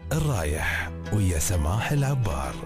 الرايح ويا سماح العبار.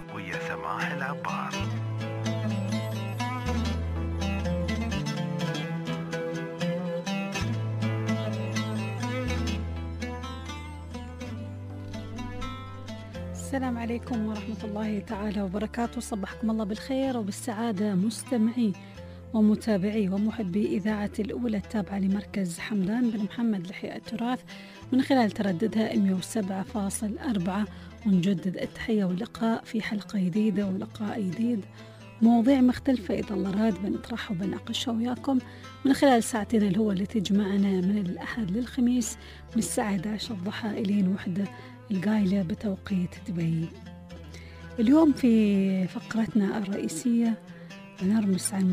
السلام عليكم ورحمة الله تعالى وبركاته. صبحكم الله بالخير وبالسعادة مستمعي ومتابعي ومحبي إذاعة الأولى التابعة لمركز حمدان بن محمد لإحياء التراث من خلال ترددها 107.4. ونجدد التحية واللقاء في حلقة جديدة ولقاء جديد، مواضيع مختلفة إذا الله راد بنطرحها وبناقشها وياكم من خلال ساعتين الهوى اللي تجمعنا من الأحد للخميس من الساعة 11 الضحى إلين 1 القايلة بتوقيت دبي. اليوم في فقرتنا الرئيسية بنرمس عن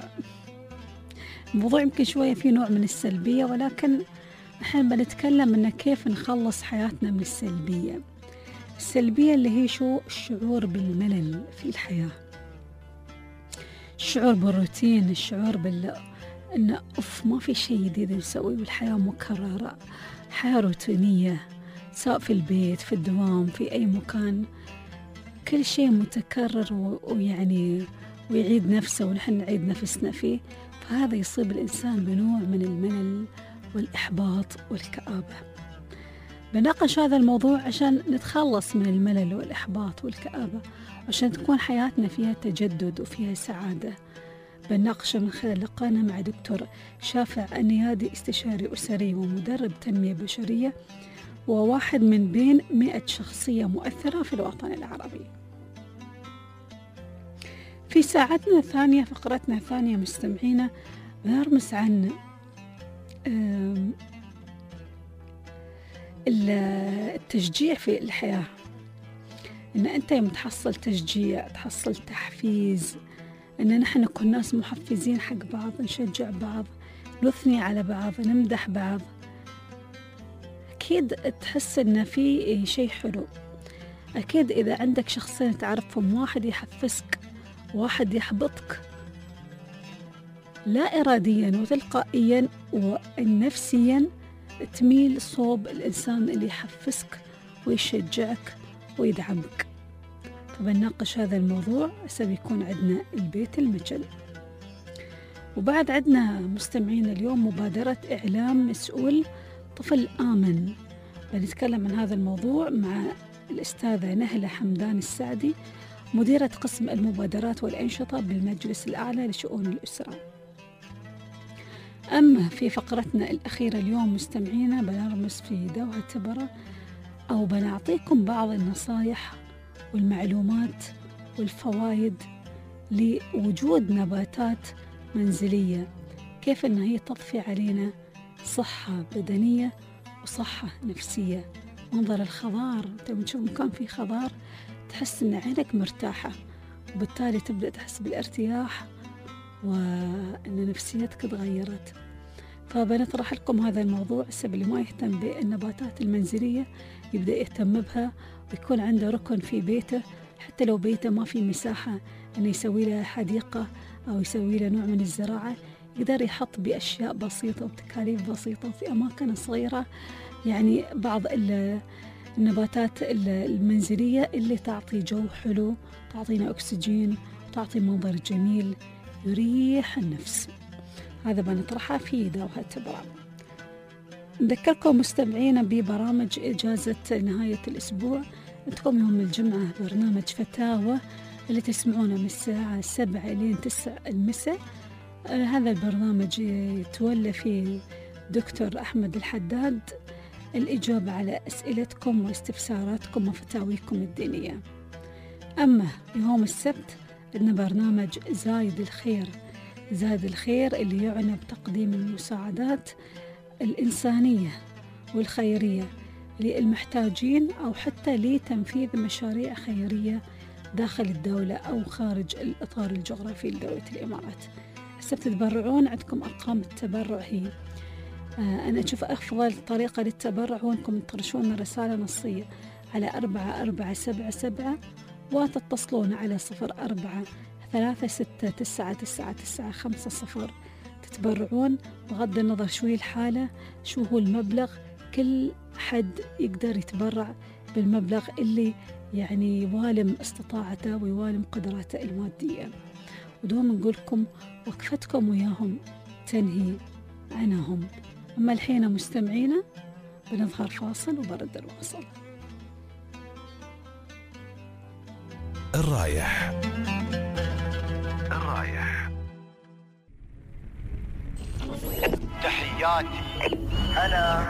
موضوع يمكن شوية فيه نوع من السلبية، ولكن نحن بنتكلم إن كيف نخلص حياتنا من السلبية اللي هي شو الشعور بالملل في الحياة، الشعور بالروتين، الشعور إنه ما في شيء جديد نسويه والحياة مكررة، حياة روتينية سواء في البيت في الدوام في أي مكان، كل شيء متكرر ويعني ويعيد نفسه ونحن نعيد نفسنا فيه. فهذا يصيب الإنسان بنوع من الملل والإحباط والكآبة. بناقش هذا الموضوع عشان نتخلص من الملل والإحباط والكآبة، عشان تكون حياتنا فيها تجدد وفيها سعادة. بناقشه من خلال لقانا مع دكتور شافع النيادي، استشاري أسري ومدرب تنمية بشرية، وواحد من بين 100 شخصية مؤثرة في الوطن العربي. في ساعتنا الثانية فقرتنا الثانية مستمعينا بنرمس عن التشجيع في الحياة، إن أنت يوم تحصل تشجيع تحصل تحفيز، إن نحن نكون ناس محفزين حق بعض، نشجع بعض، نثني على بعض، نمدح بعض، أكيد تحس إن في شيء حلو. أكيد إذا عندك شخصين تعرفهم، واحد يحفزك واحد يحبطك، لا إراديا وتلقائيا ونفسيا تميل صوب الإنسان اللي يحفزك ويشجعك ويدعمك. فبنناقش هذا الموضوع سيكون عندنا البيت المجل. وبعد عندنا مستمعين اليوم مبادرة إعلام مسؤول طفل آمن. بنتكلم عن هذا الموضوع مع الأستاذة نهلة حمدان السعدي، مديرة قسم المبادرات والأنشطة بالمجلس الأعلى لشؤون الأسرة. أما في فقرتنا الأخيرة اليوم مستمعينا بنرمس في دوحة تبرة، أو بنعطيكم بعض النصايح والمعلومات والفوائد لوجود نباتات منزلية، كيف أن هي تضفي علينا صحة بدنية وصحة نفسية. منظر الخضار، أنت بتشوف مكان فيه خضار تحس أن عينك مرتاحة، وبالتالي تبدأ تحس بالارتياح وأن نفسيتك تغيرت. فبنطرح لكم هذا الموضوع، السبب اللي ما يهتم بالنباتات المنزلية يبدأ يهتم بها ويكون عنده ركن في بيته، حتى لو بيته ما في مساحة أنه يسوي له حديقة أو يسوي له نوع من الزراعة، يقدر يحط بأشياء بسيطة وبتكاليف بسيطة في أماكن صغيرة، يعني بعض النباتات المنزلية اللي تعطي جو حلو، تعطينا أكسجين، تعطي منظر جميل يريح النفس. هذا بنطرحه في دوحة تبرة. نذكركم مستمعينا ببرامج إجازة نهاية الأسبوع. عندكم يوم الجمعة برنامج فتاوى اللي تسمعونه من الساعة 7 إلى 9 المساء. هذا البرنامج يتولى فيه دكتور أحمد الحداد الإجابة على أسئلتكم واستفساراتكم وفتاويكم الدينية. أما يوم السبت عندنا برنامج زايد الخير اللي يعنى بتقديم المساعدات الإنسانية والخيرية للمحتاجين، أو حتى لتنفيذ مشاريع خيرية داخل الدولة أو خارج الإطار الجغرافي لدولة الإمارات. السبت تتبرعون، عندكم أرقام التبرع هي أنا أشوف أفضل طريقة للتبرع هو أنكم ترسلون رسالة نصية على 4477 وتتصلون على 0436999950. تتبرعون بغض النظر شو هي الحالة، شو هو المبلغ، كل حد يقدر يتبرع بالمبلغ اللي يعني يوالم استطاعته ويوالم قدراته المادية. ودوم نقولكم وقفتكم وياهم تنهي عنهم. أما الحين مستمعينا بنظهر فاصل وبرد الواصل. الرايح تحياتي أنا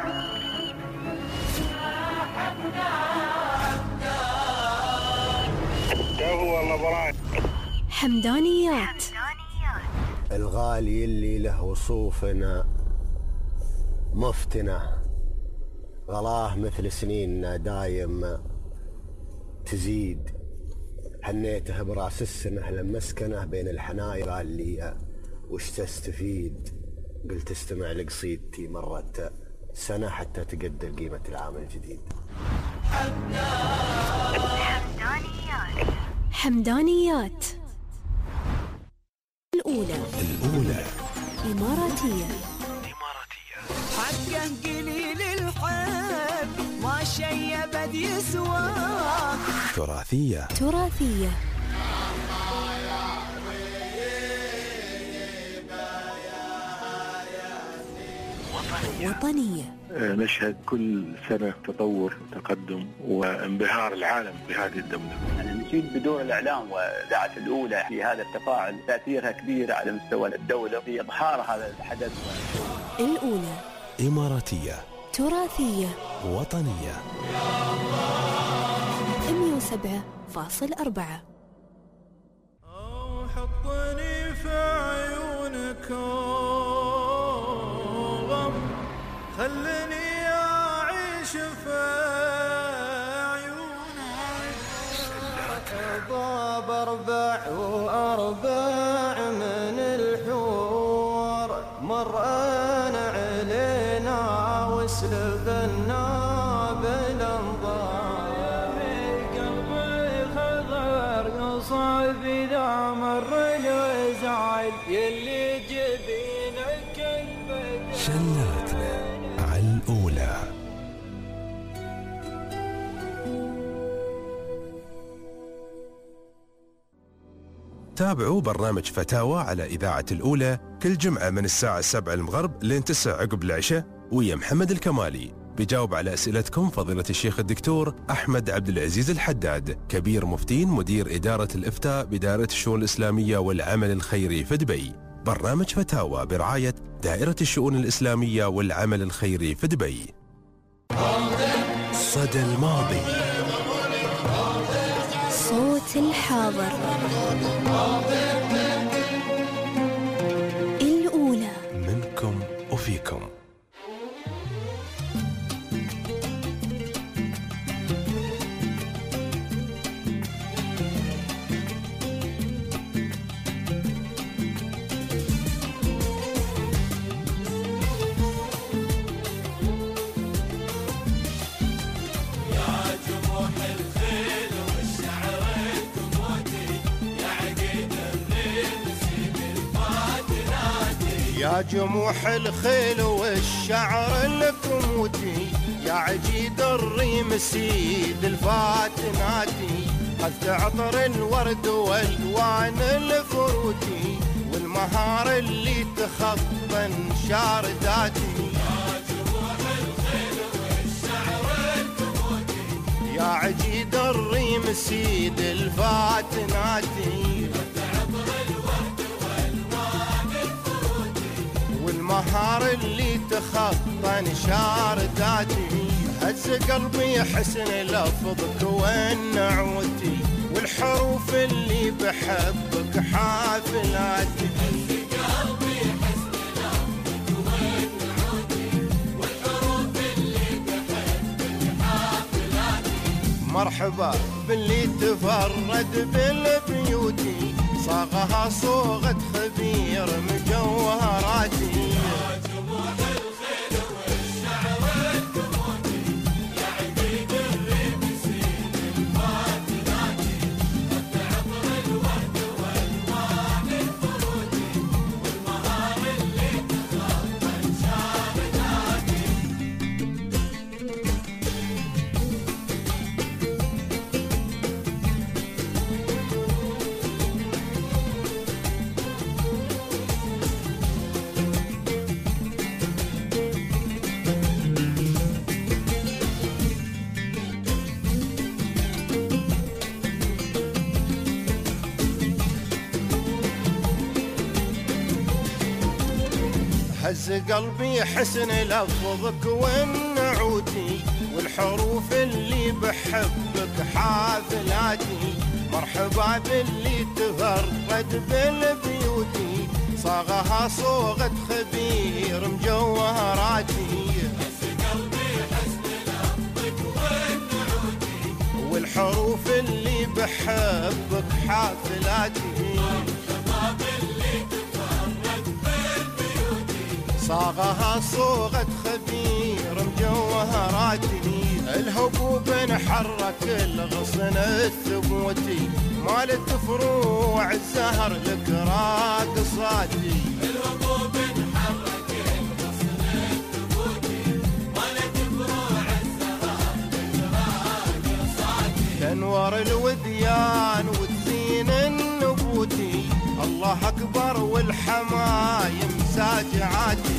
هو الله حمدانيات. الغالي اللي له وصوفنا مفتنا، غلاه مثل سنيننا دايم تزيد. هنيته براس السنه لما مسكنه بين الحناير، قال لي وش تستفيد؟ قلت استمع لقصيدتي، مرت سنه حتى تقدر قيمه العام الجديد. حمدانيات الأولى إماراتية. حقا قليل الحب ما شيبت يسوى. تراثية وطنية. نشهد كل سنة تطور وتقدم وانبهار العالم بهذه الدولة. نشيد بدور الإعلام والإذاعة الأولى في هذا التفاعل تأثيرها كبير على مستوى الدولة في إظهار هذا الحدث. الأولى إماراتية تراثية وطنية 107.4. حطني في عيونك غم، خلني أعيش في عيونك. ضاب 4 من الحور مرأنا علينا وسلبنا بالانظار. قلبي خضر قصب إذا مر الوزعل يلي جبينك البدر. شلاتنا على الأولى. تابعوا برنامج فتاوى على إذاعة الأولى كل جمعة من الساعة 7 المغرب لين 9 عقب العشاء، ويا محمد الكمالي بيجاوب على أسئلتكم فضيلة الشيخ الدكتور أحمد عبد العزيز الحداد، كبير مفتين مدير إدارة الإفتاء بدائرة الشؤون الإسلامية والعمل الخيري في دبي. برنامج فتاوى برعاية دائرة الشؤون الإسلامية والعمل الخيري في دبي. صدى الماضي، صوت الحاضر. الأولى منكم وفيكم. يا جموح الخيل والشعر الكموتي، يا عجيد الريم سيد الفاتناتي، حث عطر الورد والوان الفروتي، والمهار اللي تخطى شارداتي. يا جموح الخيل والشعر الكموتي، يا عجيد الريم سيد الفاتناتي، المهار اللي تخطى شارداتي. هز قلبي حسن لفظك والنعوتي، والحروف اللي بحبك حافلاتي. هز قلبي حسن لفظك والنعوتي، والحروف اللي بحبك حافلاتي. مرحبا باللي تفرد بالبيوتي، صاغها صوغة خبير مجوهراتي. يا جموح الخيل والشعر الكموتي، يا عقيد الريم سيد الفاتناتي، حتى عطر الورد والوان الفروتي، والمهار اللي تخطى شارداتي. هز قلبي حسن لفظك والنعوتي والحروف اللي بحبك حافلاتي. مرحبا باللي تفرد بالبيوتي صاغها صوغة خبير مجوهراتي. هز قلبي حسن لفظك والنعوتي والحروف اللي بحبك حافلاتي. مرحبا باللي تفرد بالبيوتي صاغها صوغة خبير مجوهراتي. الهبوب نحرك الغصن الثبوتي مالت فروع الزهر لك راقصاتي. الهبوب نحرك الغصن الثبوتي مالت فروع الزهر لك راقصاتي. تنور الوديان وتزين النبوتي الله أكبر والحمايم ساجعاتي.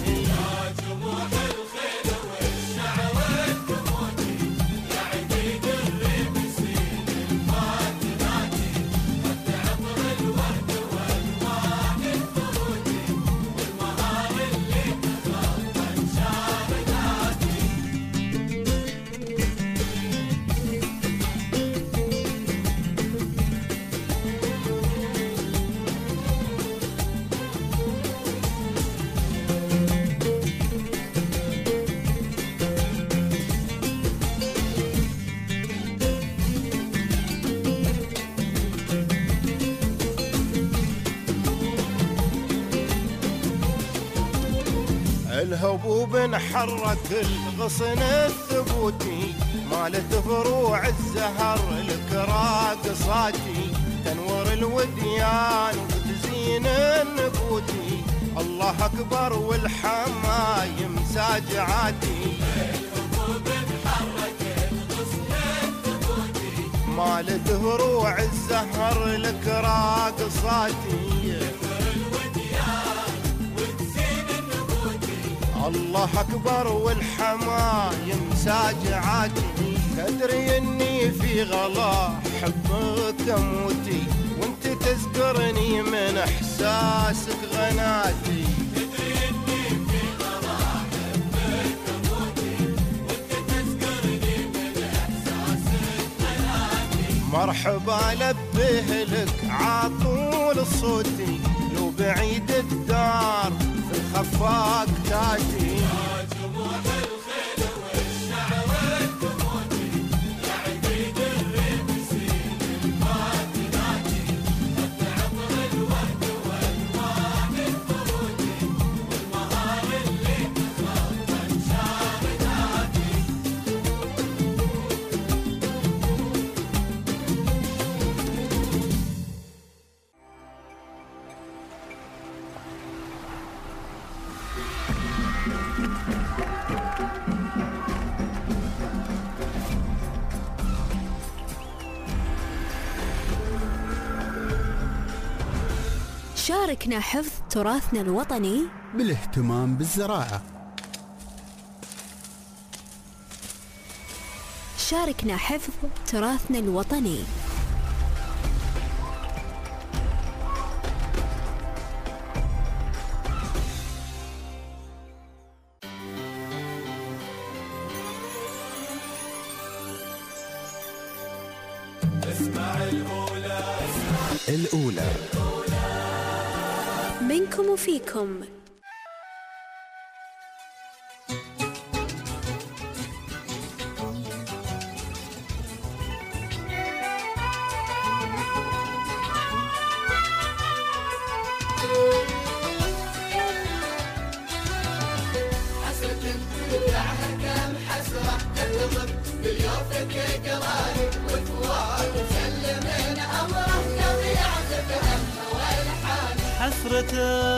الهبوب نحرك الغصن الثبوتي مالت فروع الزهر لك راقصاتي. تنور الوديان وتزين النبوتي الله أكبر والحمايم ساجعاتي. الهبوب نحرك الغصن الثبوتي مالت فروع الزهر لك راقصاتي. الله أكبر والحمايم ساجعاتي. تدري إني في غلا حبك أموتي وانت تذكرني من إحساسك غناتي. تدري إني في غلا حبك أموتي وانت تذكرني من إحساسك غناتي. مرحبا لبه لك عطول صوتي لو بعيد الدار الخفاق تاتي. يا جموع الخيل والشعر الدموتي يا عبيد الرمسين الفاتناتي. خط عطر الورد والوان الفروتي والمهار اللي تخطى شارداتي. شاركنا حفظ تراثنا الوطني بالاهتمام بالزراعة. شاركنا حفظ تراثنا الوطني. اسمع الأولى منكم وفيكم. حسرة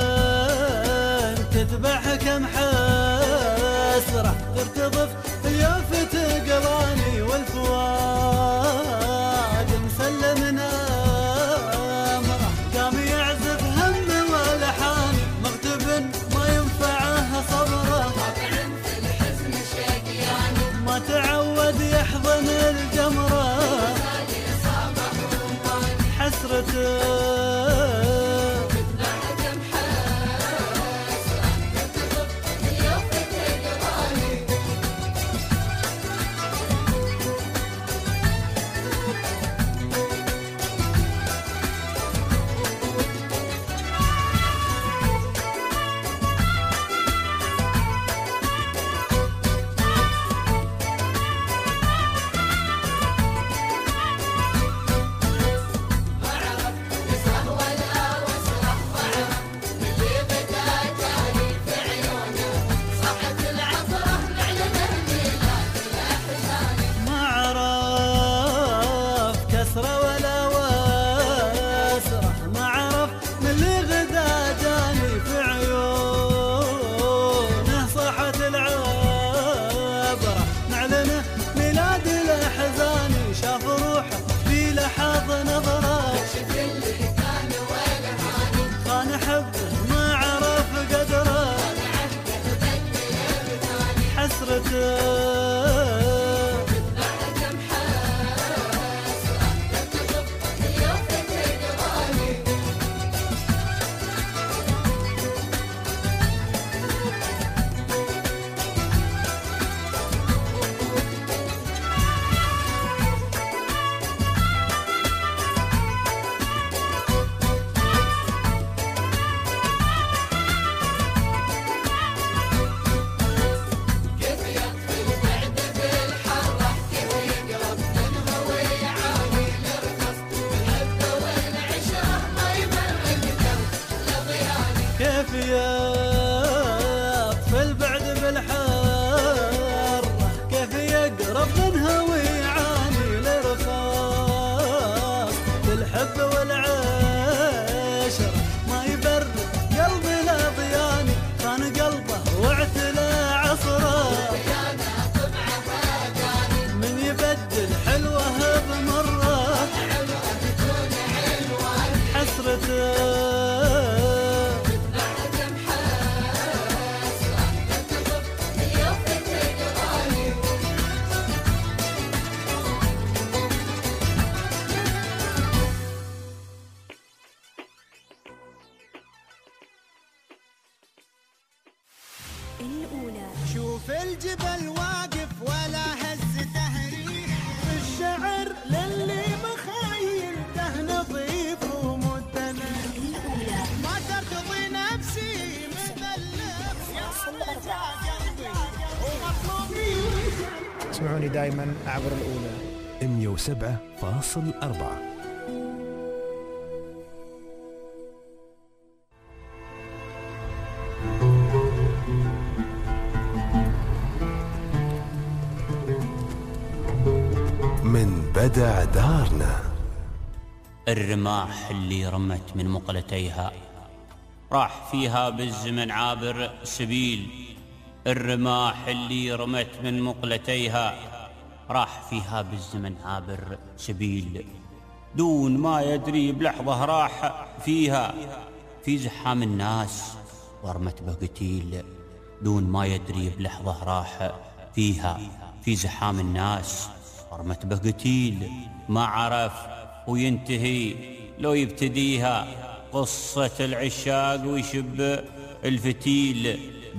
تذبح كم حسرة ترتضف يافت قواني والفؤاد مسلم نامره قام يعزف هم والحان مغتب ما ينفعه صبره في الحزن شقيان ما تعود يحضن الجمره حسرة شوف الجبل واقف ولا هز تهريح، الشعر للي مخايلته نظيف ومتنى، ما ترتضي نفسي من اللبس قلبي ومطلوبي. اسمعوني دائما عبر الأولى 107.4. من بدع دارنا. الرماح اللي رمت من مقلتيها راح فيها بالزمن عابر سبيل، الرماح اللي رمت من مقلتيها راح فيها بالزمن عابر سبيل، دون ما يدري بلحظة راح فيها في زحام الناس ورمت بقتيل، دون ما يدري بلحظة راح فيها في زحام الناس ورمت بقتيل، ما عرف وينتهي لو يبتديها قصة العشاق ويشب الفتيل،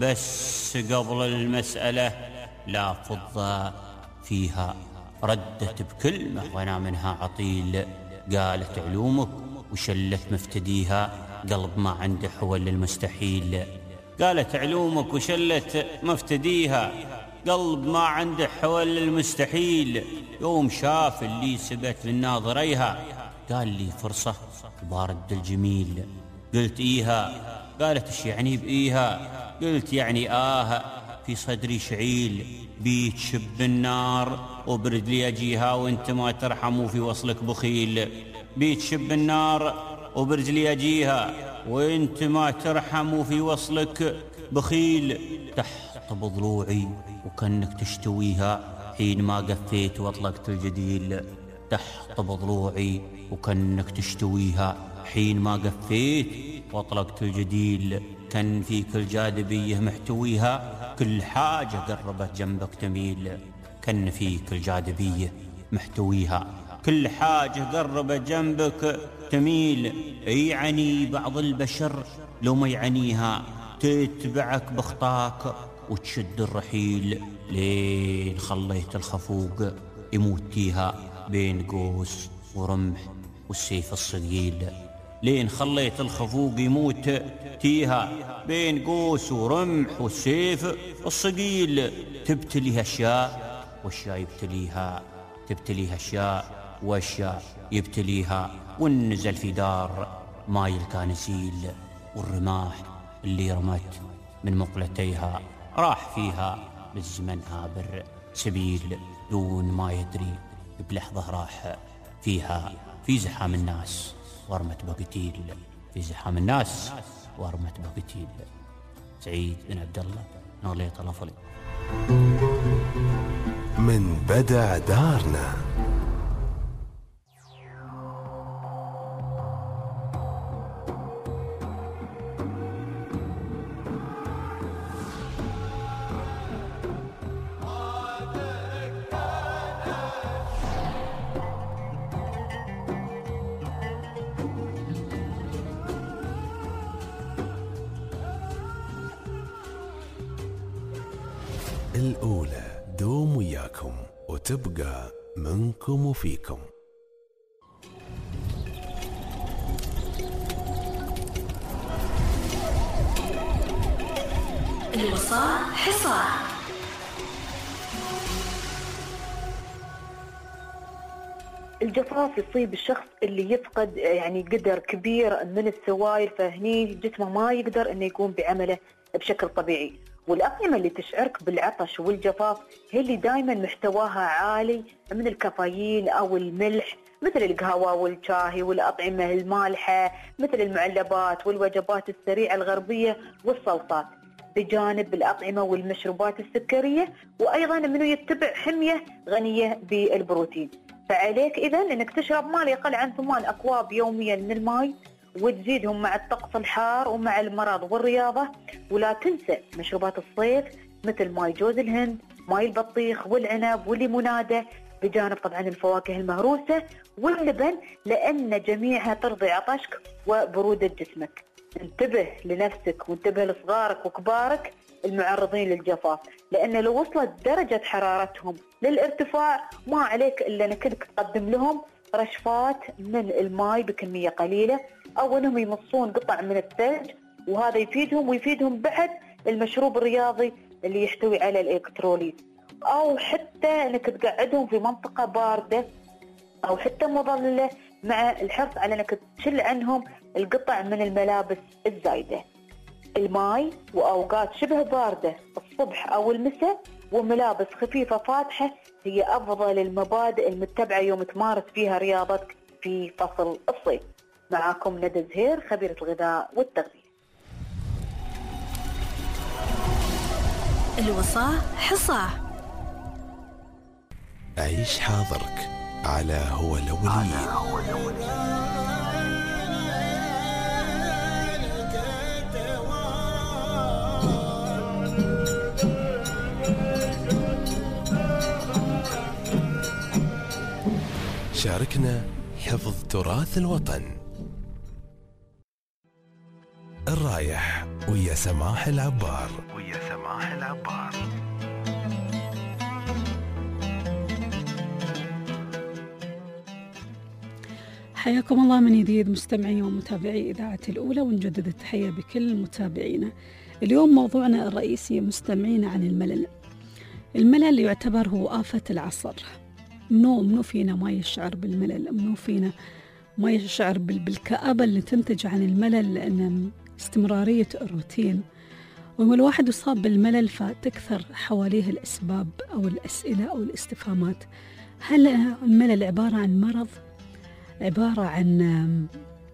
بس قبل المسألة لا فضة فيها ردت بكلمة وانا منها عطيل، قالت علومك وشلت مفتديها قلب ما عنده حول المستحيل، قالت علومك وشلت مفتديها قلب ما عنده حول المستحيل، يوم شاف اللي سبت من ناظريها قال لي فرصة بارد الجميل، قلت إيها، قالت إيش يعني بإيها، قلت يعني في صدري شعيل بيت شب النار وبرد لي أجيها وانت ما ترحم وفي وصلك بخيل، بيت شب النار وبرد لي أجيها وانت ما ترحم وفي وصلك بخيل، تحت بضلوعي وكأنك تشتويها حين ما قفيت واطلقت الجديل، تحت بضلوعي وكأنك تشتويها حين ما قفيت واطلقت الجديل، كان فيك الجاذبية محتويها كل حاجة قربت جنبك تميل، كان فيك الجاذبية محتويها كل حاجة قربت جنبك تميل، يعني بعض البشر لو ما يعنيها تتبعك بخطاك وتشد الرحيل، لين خليت الخفوق يموتيها بين قوس ورمح والسيف الصقيل، لين خليت الخفوق يموت تيها بين قوس ورمح والسيف الصقيل، تبتليها أشياء وأشياء يبتليها، تبتليها أشياء وأشياء يبتليها، والنزل في دار ما يلقى نزيل، والرماح اللي رمت من مقلتيها راح فيها بالزمن عابر سبيل، دون ما يدري بلحظة راح فيها في زحام الناس ورمت بقتيل، في زحام الناس ورمت بقتيل. سعيد بن عبد الله نغليط الأفلي. من بدع دارنا. الأولى دوم وياكم وتبقى منكم وفيكم. الوصاة حصار. الجفاف يصيب الشخص اللي يفقد يعني قدر كبير من السوائل، فهني جسمه ما يقدر انه يقوم بعمله بشكل طبيعي. والأطعمة اللي تشعرك بالعطش والجفاف هي اللي دائما محتواها عالي من الكافيين أو الملح، مثل القهوة والشاي والأطعمة المالحة مثل المعلبات والوجبات السريعة الغربية والصلصات، بجانب الأطعمة والمشروبات السكرية، وأيضا منه يتبع حمية غنية بالبروتين. فعليك إذن أنك تشرب ما لا يقل عن 8 أكواب يوميا من الماء، وتزيدهم مع الطقس الحار ومع المرض والرياضة. ولا تنسى مشروبات الصيف مثل ماي جوز الهند، ماي البطيخ والعنب والليمونادة، بجانب طبعا الفواكه المهروسة واللبن، لأن جميعها ترضي عطشك وبرودة جسمك. انتبه لنفسك وانتبه لصغارك وكبارك المعرضين للجفاف، لأن لو وصلت درجة حرارتهم للارتفاع ما عليك إلا أنك تقدم لهم رشفات من الماء بكمية قليلة، أو أنهم يمصون قطع من الثلج، وهذا يفيدهم ويفيدهم بعد المشروب الرياضي اللي يحتوي على الإلكتروليت، أو حتى أنك تقعدهم في منطقة باردة أو حتى مظللة، مع الحرص على أنك تشل عنهم القطع من الملابس الزايدة. الماء وأوقات شبه باردة الصبح أو المساء وملابس خفيفة فاتحة هي أفضل المبادئ المتبعة يوم تمارس فيها رياضتك في فصل الصيف. معاكم ندى زهير، خبيرة الغذاء والتغذية. الوصاة حصاه. عيش حاضرك على هو الأولين. شاركنا حفظ تراث الوطن. الرايح ويا سماح العبار. حياكم الله من جديد مستمعي ومتابعي إذاعة الأولى، ونجدد التحية بكل متابعينا. اليوم موضوعنا الرئيسي مستمعينا عن الملل. الملل يعتبر هو آفة العصر. منو فينا ما يشعر بالملل، منو فينا ما يشعر بالكآبة اللي تنتج عن الملل، لأن استمرارية الروتين. وما الواحد يصاب بالملل فتكثر حواليه الأسباب أو الأسئلة أو الاستفهامات. هل الملل عبارة عن مرض؟ عبارة عن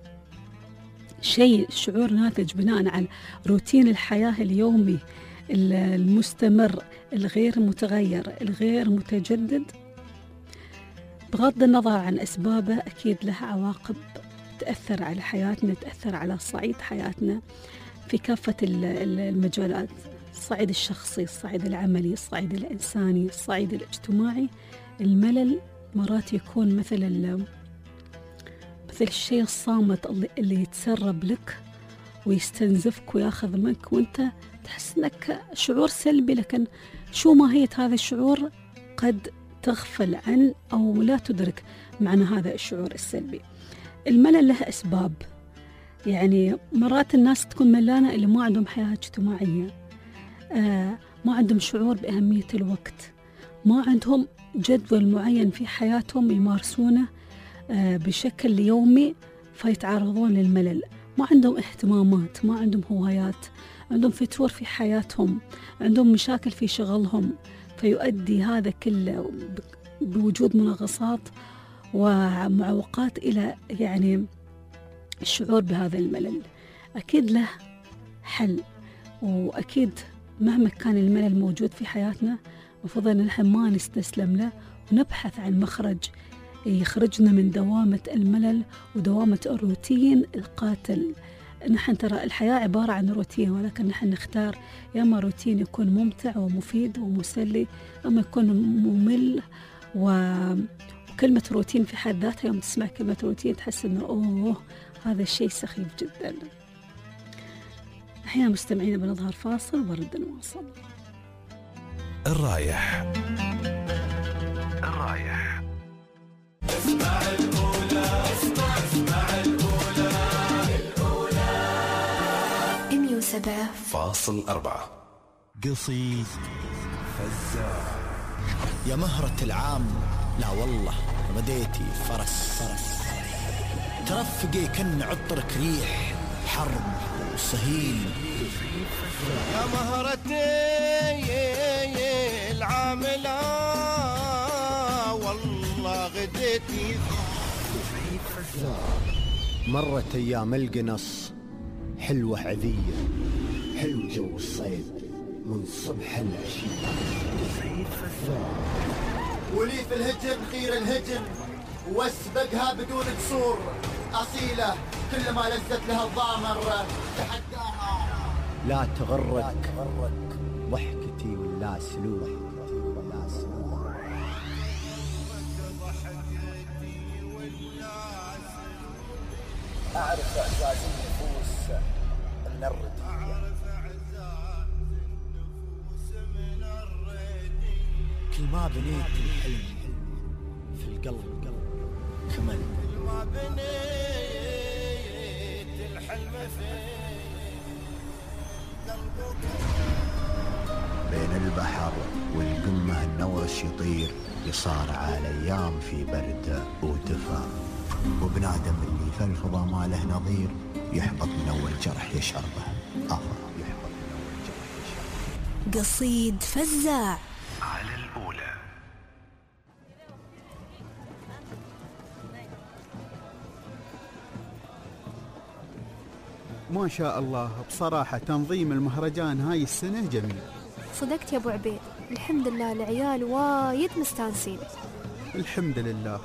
شعور ناتج بناء على روتين الحياة اليومي المستمر الغير متغير الغير متجدد؟ بغض النظر عن أسبابه أكيد لها عواقب تأثر على حياتنا، تأثر على صعيد حياتنا في كافة المجالات، الصعيد الشخصي، الصعيد العملي، الصعيد الإنساني، الصعيد الاجتماعي. الملل مرات يكون مثل الشيء الصامت اللي يتسرب لك ويستنزفك وياخذ منك، وانت تحس انك شعور سلبي، لكن شو ماهية هذا الشعور قد تغفل عن أو لا تدرك معنى هذا الشعور السلبي. الملل له أسباب، يعني مرات الناس تكون ملانة اللي ما عندهم حياة اجتماعية، ما عندهم شعور بأهمية الوقت، ما عندهم جدول معين في حياتهم يمارسونه بشكل يومي فيتعرضون للملل. ما عندهم اهتمامات، ما عندهم هوايات، عندهم فتور في حياتهم، عندهم مشاكل في شغلهم، فيؤدي هذا كله بوجود منغصات ومعوقات إلى يعني الشعور بهذا الملل. أكيد له حل، وأكيد مهما كان الملل موجود في حياتنا المفروض أن نحن ما نستسلم له ونبحث عن مخرج يخرجنا من دوامة الملل ودوامة الروتين القاتل. نحن ترى الحياة عبارة عن روتين، ولكن نحن نختار يا اما روتين يكون ممتع ومفيد ومسلي، اما يكون ممل. وكلمة روتين في حد ذاتها يوم تسمع كلمة روتين تحس انه اوه هذا الشيء سخيف جدا. احيانا مستمعين بنظهر فاصل ورد نواصل. الرايح. اسمع الأولى، اسمع الأولى 107.4. قصيد فزاع. يا مهرة العام، لا والله بديتي فرس ترفقي كن عطرك ريح حرب وصهيل. يا مهرتي العاملة والله غديتي. مرت أيام القنص حلوة عذية، حلو جو الصيد من صبح العشية. ولي في الهجن خير الهجن واسبقها بدون قصور، أصيلة كل ما لزت لها الضامر تحداها. لا تغرك ضحكتي ولا سلوك، أعرف إعزاز النفوس من الردية، كل ما بنيت الحلم في القلب كمل. كل ما بنيت الحلم في قلبك. بين البحر والقمة النورس يطير، يصارع الأيام في برد ودفا، وبنادم اللي في الفضا ما له نظير، يحبط من أول جرح يشعر به، يحبط من أول جرح يشعر به. قصيد فزاع على الأولى. ما شاء الله، بصراحة تنظيم المهرجان هاي السنة جميل. صدقت يا أبو عبيد، الحمد لله العيال وايد مستانسين. الحمد لله.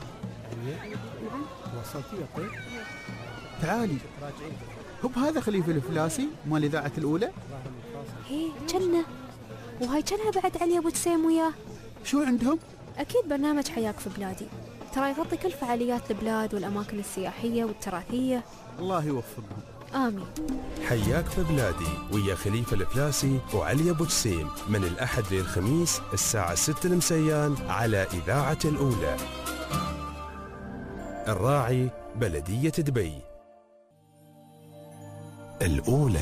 تعالي، هب هذا خليفة الفلاسي مال إذاعة الأولى. هي جنة، وهاي جنها بعد علي أبو تسيم وياه. شو عندهم؟ أكيد برنامج حياك في بلادي، ترى يغطي كل فعاليات البلاد والأماكن السياحية والتراثية. الله يوفقهم. آمين. حياك في بلادي ويا خليفة الفلاسي وعلي أبو جسيم من الأحد للخميس الساعة 6 المسيان على إذاعة الأولى. الراعي بلدية دبي. الأولى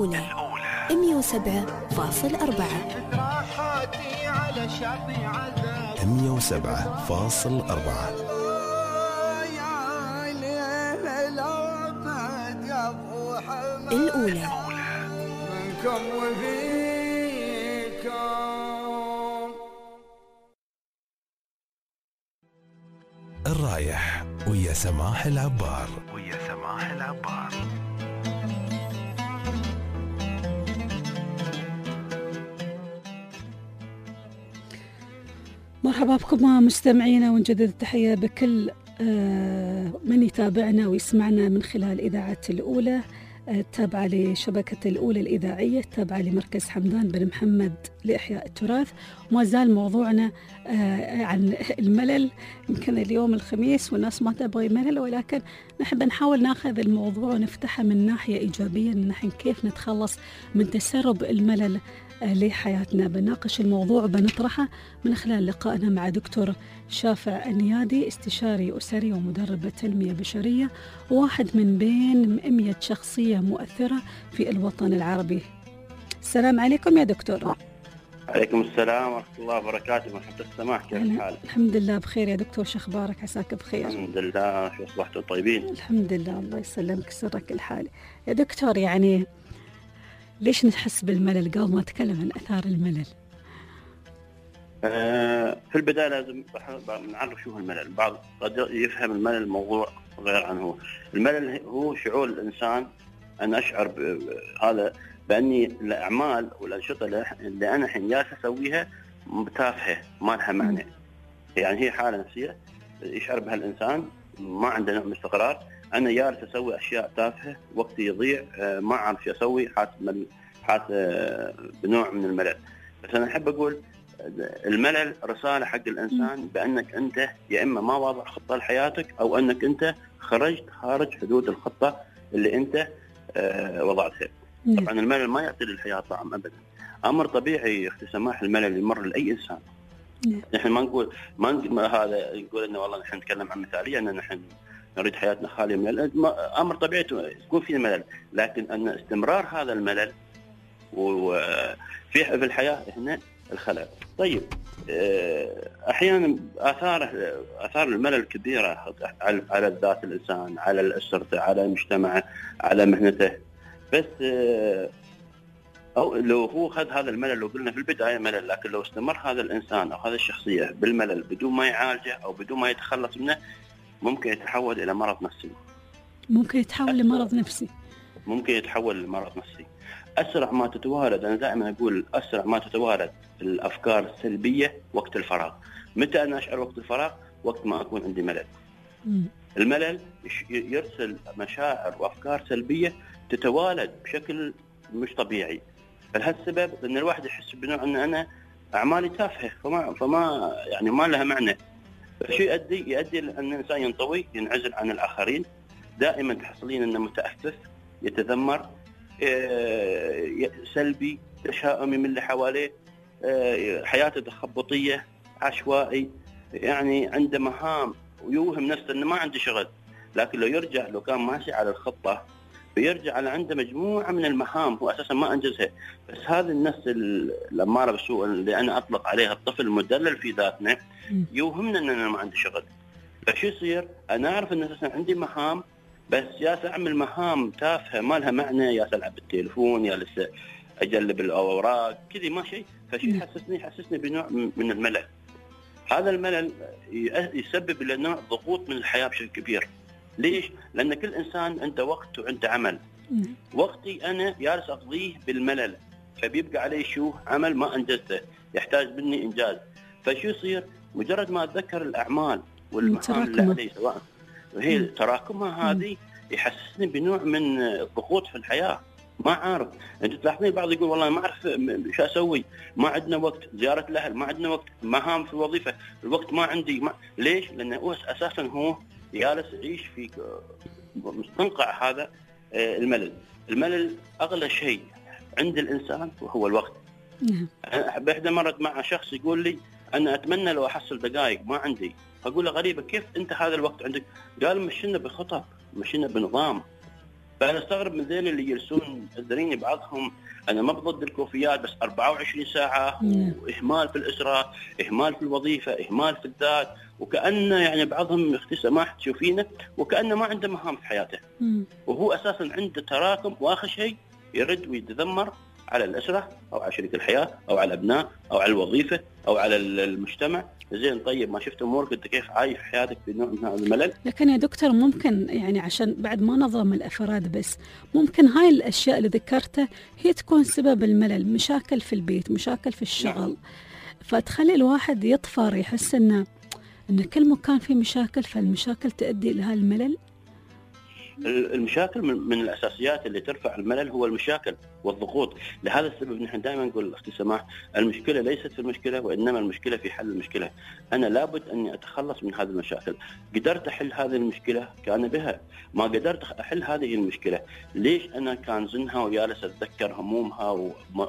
107.4. 107.4. الأولى منكم وفيكم. الرايح ويا سماح العبار. مرحبا بكم مستمعينا، ونجدد التحية بكل من يتابعنا ويسمعنا من خلال إذاعة الأولى، التابعة لشبكة الأولى الإذاعية، التابعة لمركز حمدان بن محمد لإحياء التراث. وما زال موضوعنا عن الملل. يمكن اليوم الخميس والناس ما تبغي ملل، ولكن نحب نحاول ناخذ الموضوع ونفتحه من ناحية إيجابية، من ناحية كيف نتخلص من تسرب الملل لحياتنا. بناقش الموضوع وبنطرحه من خلال لقائنا مع دكتور شافع النيادي، استشاري أسري ومدرب تنمية بشرية، واحد من بين 100 شخصية مؤثرة في الوطن العربي. السلام عليكم يا دكتور. عليكم السلام ورحمة الله وبركاته. مرحبا السماح، كيف الحال؟ الحمد لله بخير يا دكتور، شو أخبارك؟ عساك بخير. الحمد لله، شو أصبحتوا طيبين؟ الحمد لله، الله يسلمك سرك الحالي. يا دكتور، يعني ليش نحس بالملل قبل ما أتكلم عن أثار الملل؟ في البداية لازم نعرف شو هو الملل. بعض قد يفهم الملل موضوع غير عنه. الملل هو شعور الإنسان أن أشعر هذا بأني الأعمال والأنشطة اللي أنا حين جالس أسويها تافهة ما لها معنى. يعني هي حالة نفسية يشعر بها الإنسان، ما عنده نوع من الاستقرار. أنا جالس أسوي أشياء تافهة، وقتي يضيع، ما أعرف شو أسوي، حاس بنوع من الملل. بس أنا أحب أقول الملل رسالة حق الإنسان بأنك أنت يا إما ما واضح خطة لحياتك، أو أنك أنت خرجت خارج حدود الخطة اللي أنت وضعتها. طبعا الملل ما يعطي للحياة طعم أبدا. امر طبيعي اختي سماح الملل يمر لاي انسان. نحن ما نقول هذا نقول انه والله نحن نتكلم عن مثاليه ان نحن نريد حياتنا خاليه من امر طبيعي تكون في ملل، لكن ان استمرار هذا الملل وفي الحياه هنا الخلل. طيب احيانا اثار الملل الكبيره على ذات الانسان، على اسرته، على مجتمعه، على مهنته. بس او لو هو خذ هذا الملل، لو قلنا في البدايه ملل، لكن لو استمر هذا الانسان او هذه الشخصيه بالملل بدون ما يعالجه او بدون ما يتخلص منه، ممكن يتحول الى مرض نفسي. ممكن يتحول لمرض نفسي. ممكن يتحول لمرض نفسي. اسرع ما تتوارد، انا دائما اقول اسرع ما تتوارد الافكار السلبيه وقت الفراغ. متى انا اشعر وقت الفراغ؟ وقت ما اكون عندي ملل. الملل يرسل مشاعر وافكار سلبيه تتوالد بشكل مش طبيعي. فلهالسبب ان الواحد يحس بنوع ان انا اعمالي تافهه، فما يعني ما لها معنى. فشيء يؤدي ان الانسان ينطوي، ينعزل عن الاخرين، دائما تحصلين انه متأفف، يتذمر، سلبي، تشاؤمي من اللي حواليه، حياته تخبطيه، عشوائي، يعني عنده مهام ويوهم نفسه انه ما عنده شغل. لكن لو كان ماشي على الخطه بيرجع على عنده مجموعه من المهام هو اساسا ما انجزها. بس هذا النفس الاماره بالسوء اللي انا اطلق عليها الطفل المدلل في ذاتنا يوهمنا ان انا ما عندي شغل. فشو يصير؟ انا اعرف ان اساسا عندي مهام، بس يا اعمل مهام تافهه ما لها معنى، يا العب بالتليفون، يا لسه اجلب الاوراق كذي ما شيء. فشي يحسسني بنوع من الملل. هذا الملل يسبب لنا نوع ضغوط من الحياه بشكل كبير. ليش؟ لان كل انسان عنده وقت وعنده عمل. وقتي انا جالس اقضيه بالملل، فبيبقى علي شو؟ عمل ما انجزته، يحتاج مني انجاز. فشو يصير؟ مجرد ما اتذكر الاعمال والمهام اللي علي سواء هي تراكمها هذه يحسسني بنوع من الضغوط في الحياه. ما عارف، انت تلاحظين البعض يقول والله ما اعرف شو اسوي، ما عندنا وقت، زياره الاهل ما عندنا وقت، مهام في الوظيفه الوقت ما عندي. ليش؟ لانه اساسا هو جالس يعيش في مستنقع هذا الملل. الملل اغلى شيء عند الانسان وهو الوقت. بإحدى مرت مع شخص يقول لي انا اتمنى لو احصل دقائق ما عندي. فاقول له غريبه كيف انت هذا الوقت عندك؟ قال مشينا بخطط، مشينا بنظام. فانا استغرب من ذين اللي يجلسون تدريني بعضهم انا ما بضد الكوفيات، بس 24 ساعه واهمال في الاسره، اهمال في الوظيفه، اهمال في الذات، وكانه يعني بعضهم اختي سماح تشوفينه وكانه ما عنده مهام في حياته. وهو اساسا عنده تراكم، واخر شيء يرد ويتذمر على الاسره او على شريك الحياه او على الابناء او على الوظيفه او على المجتمع. زين طيب ما شفت امورك انت كيف عايش حياتك بنوع من هذا الملل؟ لكن يا دكتور ممكن يعني عشان بعد ما نظلم الافراد، بس ممكن هاي الاشياء اللي ذكرتها هي تكون سبب الملل، مشاكل في البيت، مشاكل في الشغل، فتخلي الواحد يطفر، يحس ان كل مكان فيه مشاكل، فالمشاكل تؤدي الى هالملل. المشاكل من الاساسيات اللي ترفع الملل هو المشاكل والضغوط. لهذا السبب نحن دائما نقول اختي سماح المشكله ليست في المشكله، وانما المشكله في حل المشكله. انا لابد اني اتخلص من هذه المشاكل. قدرت احل هذه المشكله كان بها، ما قدرت احل هذه المشكله ليش انا كان زنها وجالس اتذكر همومها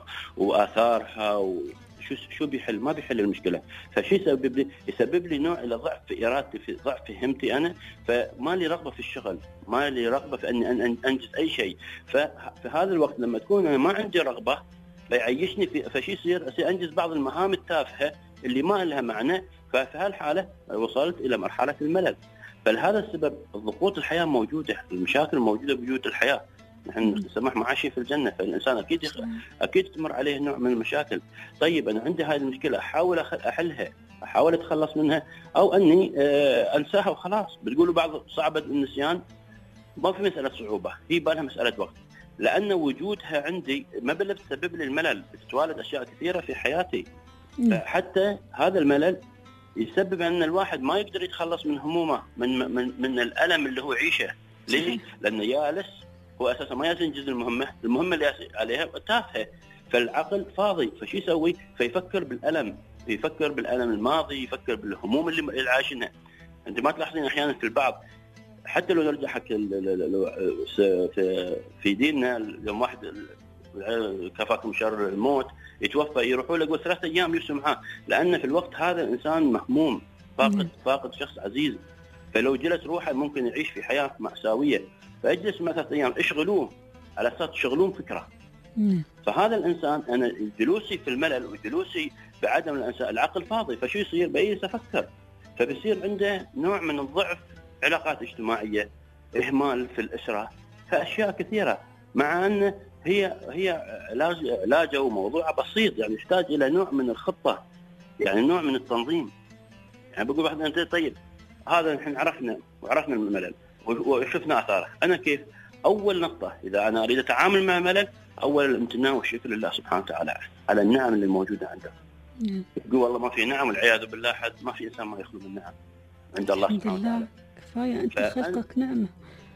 واثارها شو بيحل؟ ما بيحل المشكله. فشي يسبب لي نوع الى ضعف في ارادتي، في ضعف في همتي انا، فما لي رغبه في الشغل، ما لي رغبه في اني انجز اي شيء. ففي هذا الوقت لما تكون انا ما عندي رغبه فيعيشني فشي يصير انجز بعض المهام التافهه اللي ما لها معنى. ففي هالحاله وصلت الى مرحله الملل. فلهذا السبب الضغوط الحياه موجوده، المشاكل موجوده بوجود الحياه. نحن سمح معاشي في الجنة، فالإنسان أكيد تمر عليه نوع من المشاكل. طيب أنا عندي هذه المشكلة، أحاول أحلها، أحاول أتخلص منها، أو أني أنساها وخلاص. بتقولوا بعض صعبة النسيان، ما في مسألة صعوبة، هي بالها مسألة وقت. لأن وجودها عندي ما بتسبب لي الملل، بتتوالد أشياء كثيرة في حياتي. حتى هذا الملل يسبب أن الواحد ما يقدر يتخلص من همومه، من الألم اللي هو يعيشه. ليش؟ لأنه يالس هو أساسا ما ينجز المهمة اللي عليها تافهة. فالعقل فاضي، فشي يسوي؟ فيفكر بالألم، يفكر بالألم الماضي، يفكر بالهموم اللي عايشينها. أنت ما تلاحظين أحيانا في البعض، حتى لو نرجع حق في ديننا، يوم واحد كفاكم شر الموت، يتوفى يروحوا له 3 أيام يجلسوا معاه، لأن في الوقت هذا الإنسان مهموم فاقد شخص عزيز، فلو جلس روحه ممكن يعيش في حياة مأساوية، فاجلس مثلا 3 أيام اشغلوه على أساس تشغلون فكرة. فهذا الإنسان أنا جلوسي في الملل وجلوسي بعدم العقل فاضي، فشو يصير؟ بيجلس أفكر، فبيصير عنده نوع من الضعف، علاقات اجتماعية، إهمال في الأسرة، فأشياء كثيرة، مع أن هي علاجه وموضوعه بسيط، يعني يحتاج إلى نوع من الخطة، يعني نوع من التنظيم. يعني بقول واحد أنت طيب هذا نحن عرفنا الملل وشفنا آثاره، أنا كيف؟ أول نقطة إذا أنا أريد أتعامل مع الملل، أول الامتنان والشكر لله سبحانه وتعالى على النعم اللي موجودة عنده. يقول والله ما في نعم، والعياذ بالله حد ما في إنسان ما يخلو من نعم عند الله سبحانه وتعالى. كفاية أنت خلقك نعمة.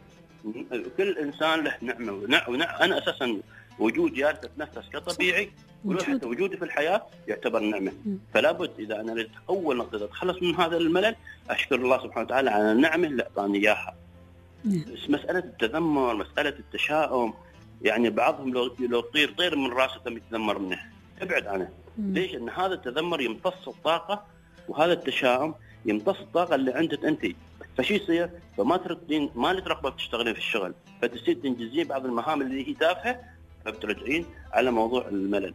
كل إنسان له نعمة أنا أساسا وجودي جالس أتنفس كطبيعي، حتى وجودي في الحياة يعتبر نعمة. فلا بد إذا أنا أريد أول نقطة أتخلص من هذا الملل، أشكر الله سبحانه وتعالى على النعمة اللي أعطاني إياها. مسألة التذمر، مسألة التشاؤم، يعني بعضهم لو طير من راسه تم يتذمر منه، ابعد عنه. ليش؟ إن هذا التذمر يمتص الطاقة، وهذا التشاؤم يمتص الطاقة اللي عندك أنت. فشي يصير؟ فما تردين، ما لك رغبة تشتغلين في الشغل، فتصير تنجزين بعض المهام اللي هي تافهة، فبترجعين على موضوع الملل.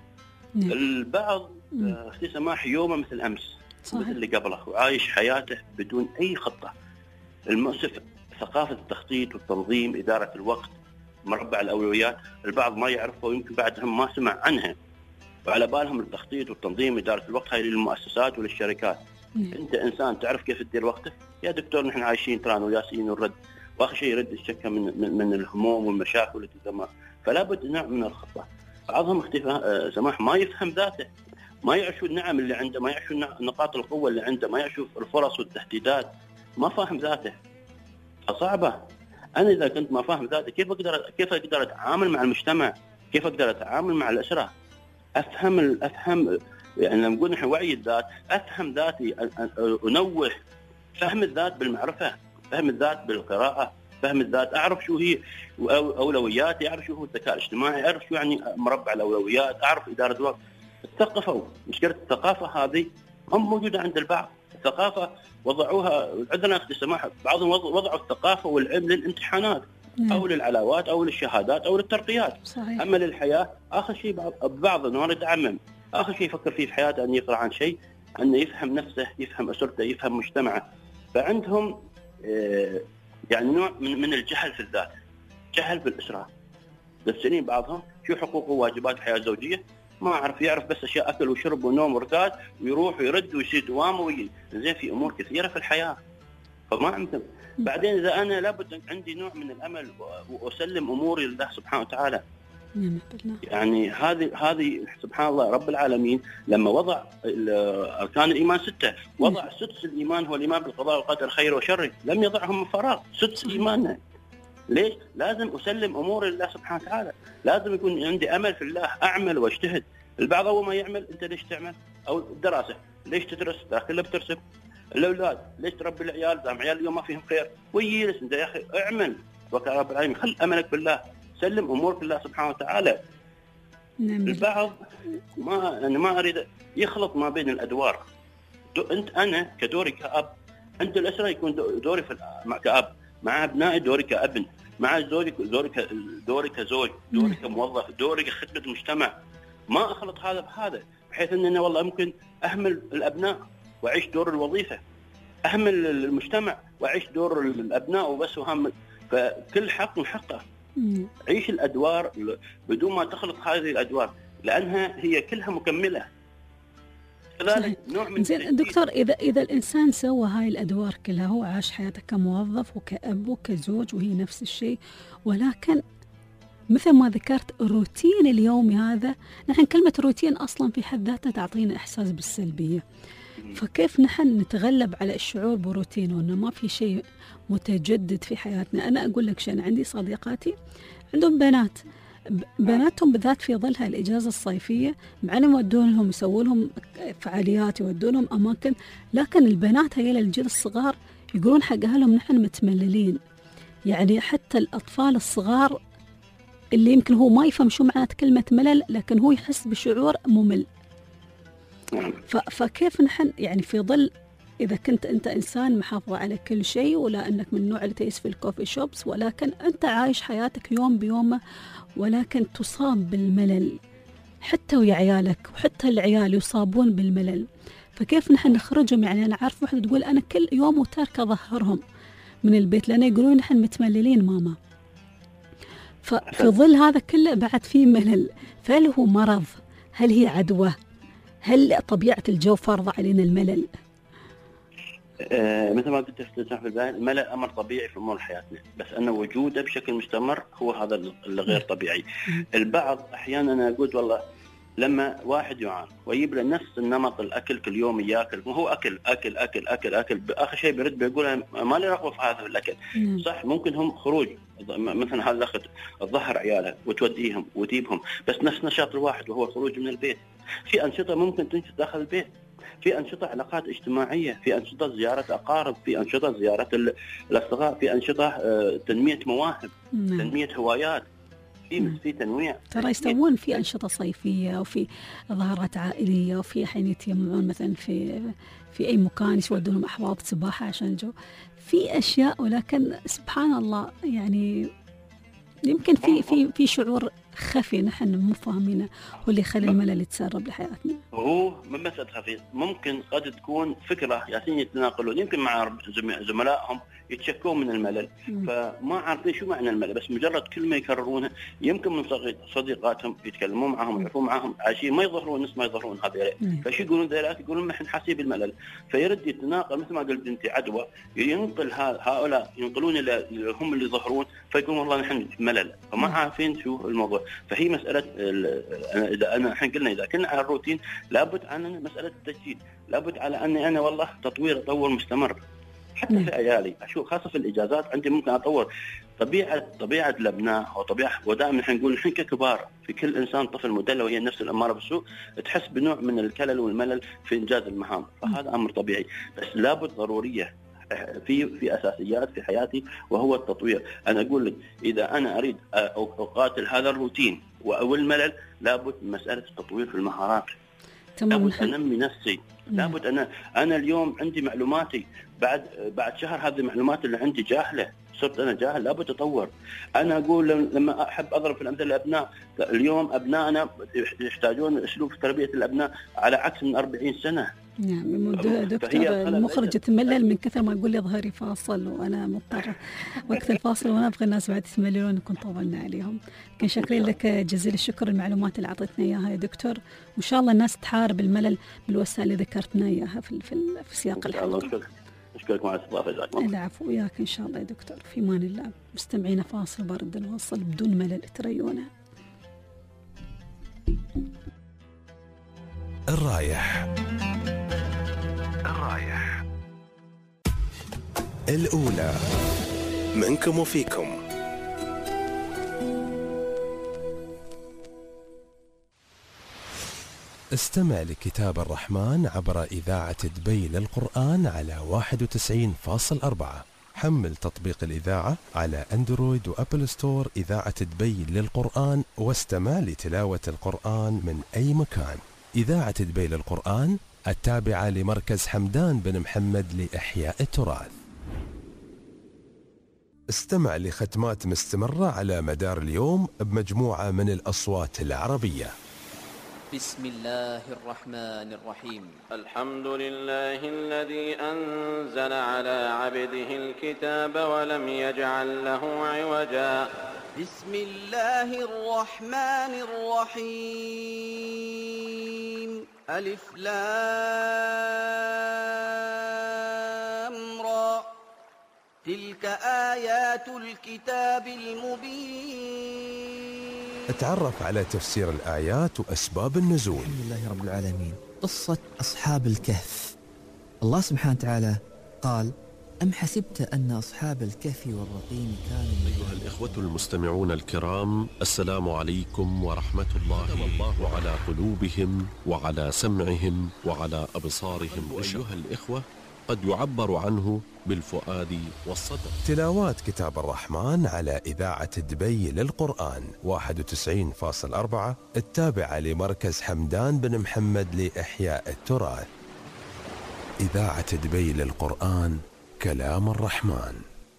البعض اختي سماح يومه مثل أمس، مثل اللي قبله، وعايش حياته بدون أي خطة. المؤسف ثقافة التخطيط والتنظيم، إدارة الوقت، مربع الأولويات، البعض ما يعرفه ويمكن بعدهم ما سمع عنها، وعلى بالهم التخطيط والتنظيم إدارة الوقت هاي للمؤسسات وللشركات. أنت إنسان تعرف كيف تدير وقتك؟ يا دكتور نحن عايشين تران وياسين والرد، وآخر شيء يرد الشكة من الهموم والمشاكل والتي تدمر. فلا بد نوع من الخطة. بعضهم اختفاء سماح ما يفهم ذاته، ما يعرف النعم اللي عنده، ما يعرف نقاط القوة اللي عنده، ما يعرف الفرص والتهديدات، ما فاهم ذاته، فصعبة. أنا إذا كنت ما فاهم ذاتي كيف أقدر أتعامل مع المجتمع؟ كيف أقدر أتعامل مع الأسرة؟ أفهم يعني لما نقول نحن وعي الذات، أفهم ذاتي، أنوه. فهم الذات بالمعرفة، فهم الذات بالقراءة، فهم الذات، أعرف شو هي أولوياتي، أعرف شو هو الذكاء الاجتماعي، أعرف شو يعني مربع الأولويات، أعرف إدارة الوقت. الثقافة، مشكلة الثقافة هذه هم موجودة عند البعض. الثقافة وضعوها عندنا اختي سماح، بعضهم وضعوا الثقافة والعلم للامتحانات أو للعلاوات أو للشهادات أو للترقيات. صحيح. أما للحياة آخر شيء بعض أنا أتعمم آخر شيء يفكر فيه في حياته أن يقرأ عن شيء، أن يفهم نفسه، يفهم أسرته، يفهم مجتمعه. فعندهم يعني نوع من الجهل في الذات، جهل بالإسرة. السنين بعضهم شو حقوق وواجبات الحياة الزوجية ما أعرف، يعرف بس أشياء أكل وشرب ونوم ورقاد، ويروح ويرد ويصير دوامه زين في أمور كثيرة في الحياة. فما عندهم. بعدين إذا أنا لابد عندي نوع من الأمل وأسلم أموري لله سبحانه وتعالى. يعني هذه سبحان الله رب العالمين لما وضع أركان الإيمان 6، وضع سدس الإيمان هو الإيمان بالقضاء والقدر خير وشر، لم يضعهم من فراغ، سدس إيماننا. ليش؟ لازم أسلم أموري لله سبحانه وتعالى، لازم يكون عندي أمل في الله، أعمل واجتهد. البعض أول ما يعمل، أنت ليش تعمل؟ أو الدراسة، ليش تدرس؟ داخل بترسب. الأولاد، ليش تربي العيال؟ دام عيال اليوم ما فيهم خير، ويجلس أنت يا أخي اعمل، وكأن رب العالمين خل أملك بالله، سلم أمورك لله سبحانه وتعالى. البعض ما أريد يخلط ما بين الأدوار. أنا كدوري كأب عند الأسرة يكون دوري كأب، مع أبنائي دوري كأبن، مع زوجي دوري كزوج، دوري كموظف، دوري كخدمة المجتمع. ما أخلط هذا بهذا، بحيث أن أنا والله ممكن أهمل الأبناء وأعيش دور الوظيفة، أهمل المجتمع وأعيش دور الأبناء وبس وهم. فكل حق من حقه. عيش الأدوار بدون ما تخلط هذه الأدوار، لأنها هي كلها مكملة. كذلك نوع من زين دكتور، إذا الإنسان سوى هاي الأدوار كلها، هو عاش حياته كموظف وكأب وكزوج وهي نفس الشيء، ولكن مثل ما ذكرت الروتين اليومي هذا، نحن كلمة روتين أصلا في حد ذاتها تعطينا إحساس بالسلبية. فكيف نحن نتغلب على الشعور بروتين وأنه ما في شيء متجدد في حياتنا؟ أنا أقول لك شيء، أنا عندي صديقاتي عندهم بناتهم بالذات في ظل الإجازة الصيفية، معلم يودون لهم يسوون لهم فعاليات، يودون لهم أماكن، لكن البنات هي الجيل الصغار يقولون حق أهلهم نحن متمللين. يعني حتى الأطفال الصغار اللي يمكن هو ما يفهم شو معنات كلمة ملل، لكن هو يحس بشعور ممل. فكيف نحن يعني في ظل إذا كنت أنت إنسان محافظ على كل شيء، ولا أنك من النوع اللي تجلس في الكوفي شوبس، ولكن أنت عايش حياتك يوم بيومه، ولكن تصاب بالملل حتى ويا عيالك، وحتى العيال يصابون بالملل. فكيف نحن نخرجهم؟ يعني أنا عارف واحدة تقول أنا كل يوم وتاركة أظهرهم من البيت لأنه يقولون نحن متمللين ماما. ففي ظل هذا كله بعد في ملل، فهل هو مرض؟ هل هي عدوى؟ هل طبيعة الجو فرض علينا الملل؟ مثل ما قلت في البداية، الملل أمر طبيعي في أمور حياتنا، بس أن وجوده بشكل مستمر هو هذا اللي غير طبيعي. البعض أحيانا أنا أقول والله لما واحد يعاني ويجيب له نفس النمط الأكل كل يوم يأكل، وهو أكل أكل أكل أكل أكل، آخر شيء بيرد بيقول ما لي رغبة في هذا الأكل. صح، ممكن هم خروج مثلا هذا الأخت تظهر عيالها وتوديهم وتجيبهم، بس نفس نشاط الواحد وهو الخروج من البيت. في أنشطة ممكن تنشط داخل البيت، في أنشطة علاقات اجتماعية، في أنشطة زيارة أقارب، في أنشطة زيارة الأصدقاء، في أنشطة تنمية مواهب، تنمية هوايات، في تنويع. ترى يسوون في أنشطة صيفية، وفي ظهرات عائلية، وفي حين يتجمعون مثلا في أي مكان يودونهم أحواض سباحة عشان الجو، في أشياء. ولكن سبحان الله يعني يمكن في شعور خفي نحن مو فاهمينه، هو اللي يخلي الملل يتسرب لحياتنا. هو من مسألة خفي، ممكن قد تكون فكرة ياسين يتناقلون يمكن مع زملائهم يتشكون من الملل، فما عارفين شو معنى الملل، بس مجرد كلمة يكررونها يمكن من صديقاتهم يتكلموا معهم يعرفوا معهم عايشين ما يظهرون نص ما يظهرون هذول، فشو يقولون ذلك؟ يقولون ما احنا حاسين بالملل، فيرد يتناقل مثل ما قلت انت عدوى، ينقل هؤلاء ينقلون هم اللي يظهرون، فيقولون والله نحن ملل، فما عارفين شو الموضوع. فهي مسألة إذا الحين قلنا إذا كنا على الروتين لابد عن مسألة التجديد، لابد على أني أنا والله تطور مستمر حتى في عيالي، أشوف خاصة في الإجازات عندي ممكن أطور طبيعة الأبناء أو طبيعة، ودائما نحن نقول نحن ككبار في كل إنسان طفل مدلل وهي النفس الأمارة بالسوء تحس بنوع من الكلل والملل في إنجاز المهام، فهذا أمر طبيعي، بس لابد ضرورية في أساسيات في حياتي وهو التطوير. أنا أقول لك إذا أنا أريد أقاتل هذا الروتين أو الملل لابد من مسألة التطوير في المهارات، لابد أنمي نفسي، لابد أنا اليوم عندي معلوماتي، بعد شهر هذه المعلومات اللي عندي جاهلة، صرت أنا جاهل، لابد أتطور. أنا أقول لما أحب أضرب في الأمثلة الأبناء، اليوم أبنائنا يحتاجون أسلوب تربية الأبناء على عكس من 40 سنة. نعم دكتور، المخرج تملل من كثر ما يقول لي ظهري فاصل وأنا مضطر وقت الفاصل، وأنا أبغى الناس بعد يتمللون نكون طولنا عليهم. لكن شاكرين لك جزيل الشكر المعلومات اللي أعطيتنا إياها يا دكتور، وإن شاء الله الناس تحارب الملل بالوسائل اللي ذكرتنا إياها في سياق الحلقة. أشكرك مع الاستضافة. العفو، وياك إن شاء الله يا دكتور. في مان الله. مستمعينا فاصل برد نوصل بدون ملل تريونه. الرايح الأولى منكم وفيكم. استمع لكتاب الرحمن عبر إذاعة دبي للقرآن على 91.4. حمل تطبيق الإذاعة على أندرويد وأبل ستور إذاعة دبي للقرآن، واستمع لتلاوة القرآن من أي مكان. إذاعة دبي للقرآن التابعة لمركز حمدان بن محمد لإحياء التراث. استمع لختمات مستمرة على مدار اليوم بمجموعة من الأصوات العربية. بسم الله الرحمن الرحيم. الحمد لله الذي أنزل على عبده الكتاب ولم يجعل له عوجا. بسم الله الرحمن الرحيم. ألف لام را. تلك آيات الكتاب المبين. اتعرف على تفسير الآيات وأسباب النزول. الحمد لله رب العالمين. قصة أصحاب الكهف، الله سبحانه وتعالى قال: أم حسبت أن أصحاب الكهف والرقيم كانوا. أيها الإخوة المستمعون الكرام، السلام عليكم ورحمة الله على قلوبهم وعلى سمعهم وعلى أبصارهم. أيها الإخوة، قد يعبر عنه بالفؤاد والصدر. تلاوات كتاب الرحمن على إذاعة دبي للقرآن 91.4 التابعة لمركز حمدان بن محمد لإحياء التراث. إذاعة دبي للقرآن، كلام الرحمن.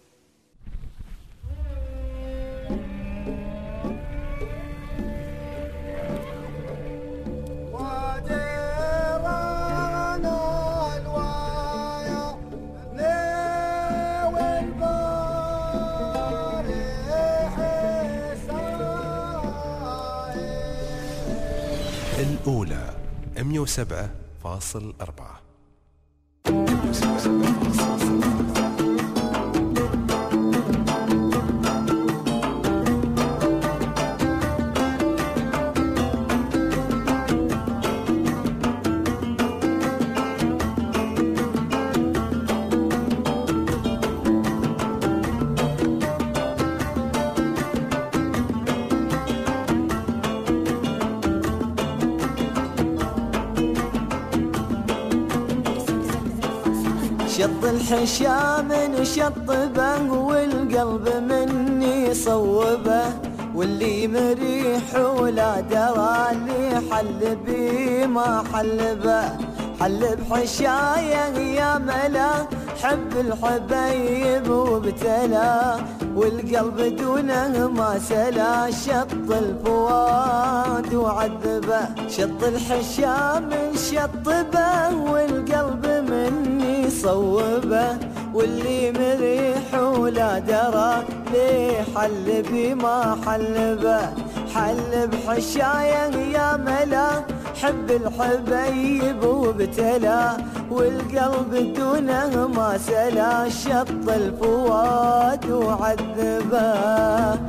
الأولى 107.4. شط الحشام نشطبه والقلب مني صوبه، واللي مريح ولا درى اللي حل بي ما حل به، حل بحشايه يا ملا حب الحبايب وابتلى، والقلب دونه ما سلا شط الفؤاد وعذبه، شط الحشام شطبه والقلب مني صوبه، واللي مريح ولا درى ليه حل بي ما حل به، حل بحشايه يا ملا حب الحبايب وابتلى، والقلب دونه ما سلا شط الفؤاد وعذبه.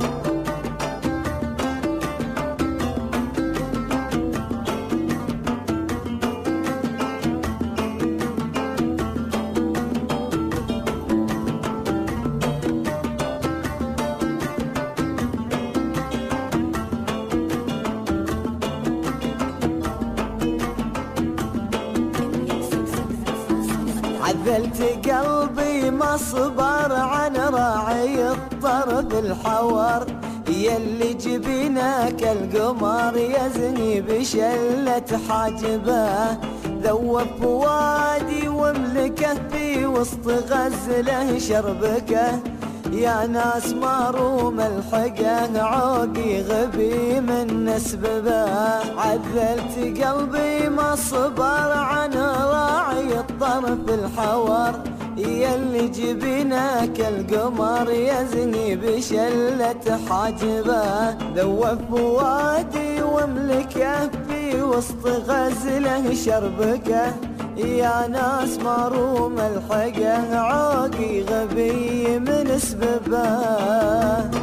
عذلت قلبي ما صبر عن راعي الطرف الحور، يلي جبينك القمر يزني بشلة حاجبه، ذوب فؤادي واملكه في وسط غزله شربكه، يا ناس ماروم الحقه عوقي غبي من نسببه، عذلت قلبي ما صبر عن راعي الطرف الحور، يلي جبينك القمر يزني بشلة حاجبه، ذوب فؤادي واملكه في وسط غزله شربكه، يا ناس ماروم الحقه عوقي غبي من سببه.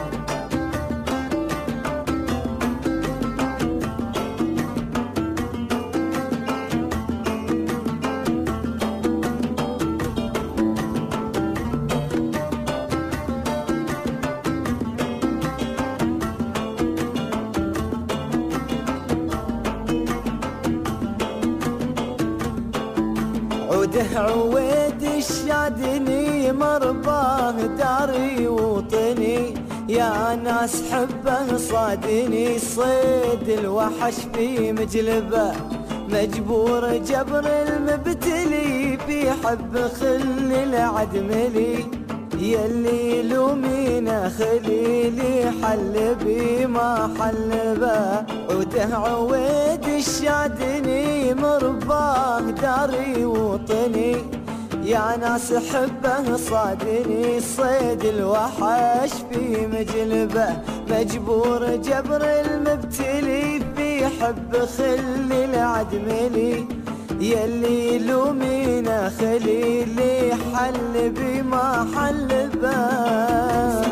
عويد الشادني مرباه داري وطني، يا ناس حبه صادني صيد الوحش في مجلبه، مجبور جبر المبتلي في حب خل العدملي، يلي لومينا خليلي حل بي ما حل به، عوده عويد الشادني مرباه داري وطني، يا ناس حبه صادني صيد الوحش في مجلبه، مجبور جبر المبتلي في حب خل العدملي، يلي لومينا خليلي حل بي ما حل به.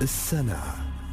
السنة.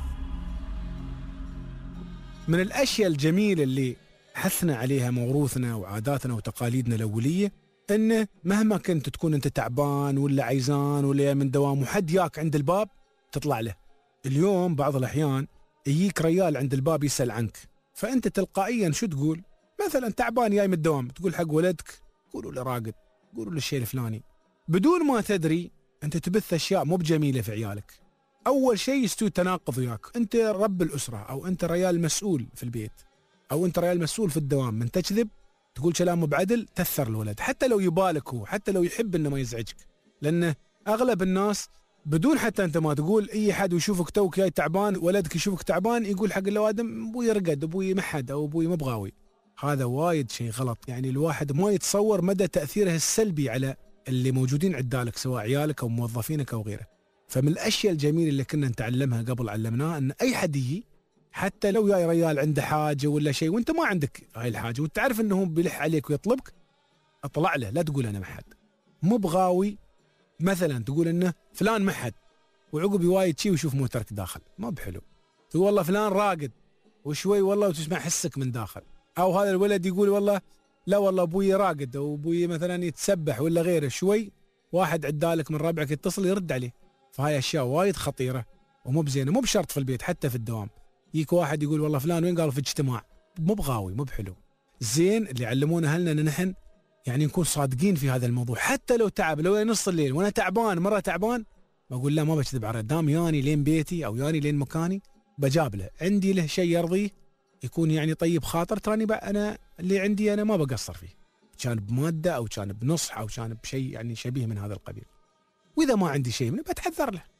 من الأشياء الجميلة اللي حثنا عليها موروثنا وعاداتنا وتقاليدنا الأولية إنه مهما كنت تكون أنت تعبان ولا عيزان ولا من دوام وحد ياك عند الباب تطلع له. اليوم بعض الأحيان يجيك ريال عند الباب يسأل عنك، فأنت تلقائيا شو تقول؟ مثلا تعبان جاي من الدوام، تقول حق ولدك قولوا له راقد، قولوا له الشيء الفلاني، بدون ما تدري أنت تبث أشياء مو بجميلة في عيالك. أول شيء يستوي تناقض وياك، أنت رب الأسرة أو أنت ريال مسؤول في البيت أو أنت ريال مسؤول في الدوام، من تكذب تقول كلام بعدل تثر الولد، حتى لو يبالك هو، حتى لو يحب إنه ما يزعجك، لأنه أغلب الناس بدون حتى أنت ما تقول، أي حد يشوفك توك جاي تعبان، ولدك يشوفك تعبان يقول حق الأوادم أبوي رقد، أبوي محد، أو أبوي مبغاوي. هذا وايد شيء غلط، يعني الواحد ما يتصور مدى تأثيره السلبي على اللي موجودين عدالك سواء عيالك أو موظفينك أو غيره. فمن الأشياء الجميلة اللي كنا نتعلمها قبل علمناه أن أي حد يجي حتى لو جاي ريال عنده حاجة ولا شيء وأنت ما عندك هاي الحاجة وتعرف أنه بيلح عليك ويطلبك، اطلع له، لا تقول أنا محد. مو بغاوي مثلا تقول أنه فلان محد وعقب وايد شيء ويشوف موترك داخل، ما بحلو. تقول والله فلان راقد وشوي والله وتسمع حسك من داخل، أو هذا الولد يقول والله لا والله أبوي راقد أو أبوي مثلا يتسبح ولا غيره، شوي واحد عدالك من ربعك يتصل يرد عليه. فهاي أشياء وايد خطيرة ومو بزينة، مو بشرط في البيت حتى في الدوام. يجيك واحد يقول والله فلان وين؟ قال في اجتماع، مو بغاوي، مو بحلو. زين اللي علمونا أهلنا أن نحن يعني نكون صادقين في هذا الموضوع، حتى لو تعب، لو نص الليل وأنا تعبان مرة تعبان بقول لا ما بكذب على دام ياني لين بيتي أو ياني لين مكاني بجاب له، عندي له شيء يرضيه يكون يعني طيب خاطر، تراني بقى أنا اللي عندي أنا ما بقصر فيه، كان بمادة أو كان بنصح أو كان بشيء يعني شبيه من هذا القبيل. وإذا ما عندي شيء منه بتحذر له.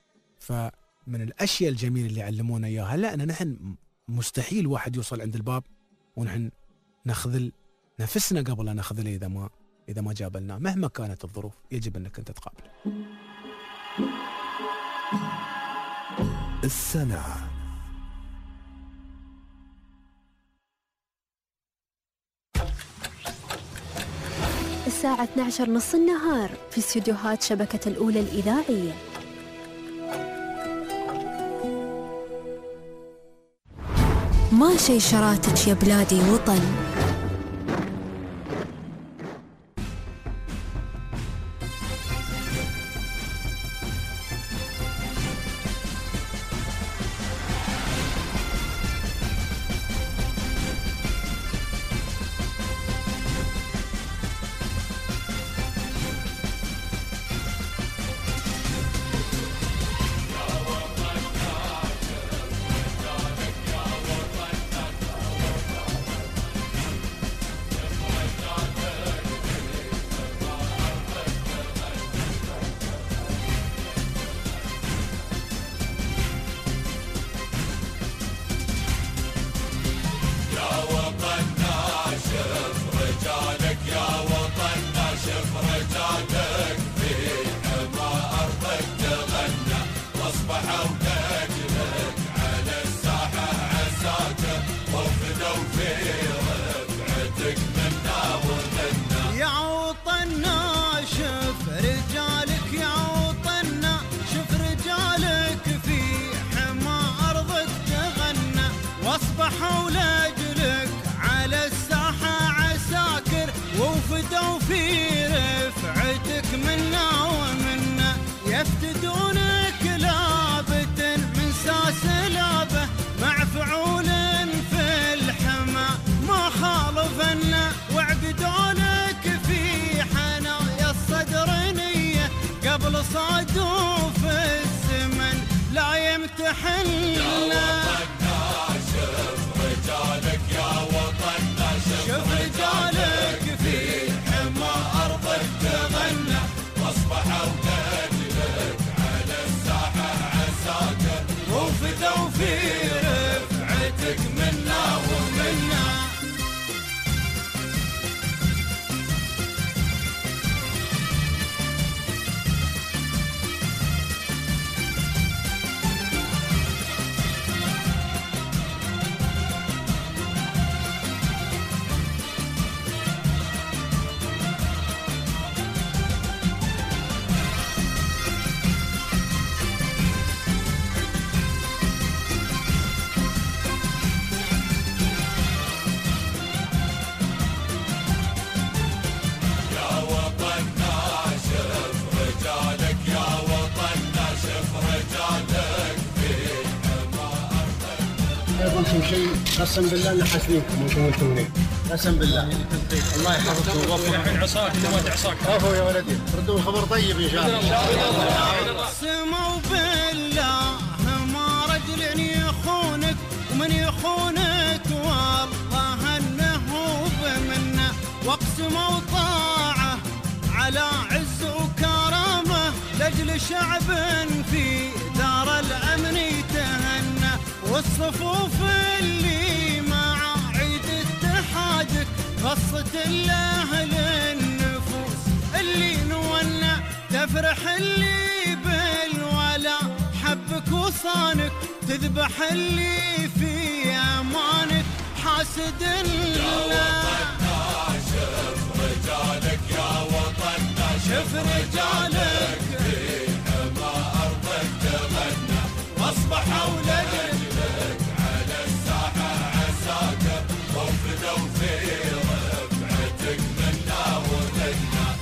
فمن الأشياء الجميلة اللي علمونا إياها، لا أن نحن مستحيل واحد يوصل عند الباب ونحن نخذل نفسنا قبل أن نخذله إذا ما جابلناه، مهما كانت الظروف يجب أنك أنت تقابله. السنة. الساعة 12 نص النهار في استديوهات شبكة الأولى الإذاعية. ما شي شراتك يا بلادي وطن. ناسين شيء قسم بالله إن حاسبينكم وانتم وانتم قسم بالله. الله يحفظكم ويوفقكم. الحين عصاك تبغى عصاك. خافوا يا ولدي ردوا الخبر طيب إن شاء الله. قسموا بالله ما رجل يخونك ومن يخونك والله انه بمنه، واقسموا طاعه على عز وكرامه لاجل شعب في دار الامن يتهنى، والصفوف اللي مع عيد اتحادك خاصة الاهل النفوس اللي نولنا تفرح اللي بالولا حبك وصانك، تذبح اللي في امانك حاسد الله. شوف رجالك يا وطننا، شوف رجالك في حما ارضك تغنى، واصبحوا لاجلك على الساحه عساكر وفدوا في رفعتك منا وغنى.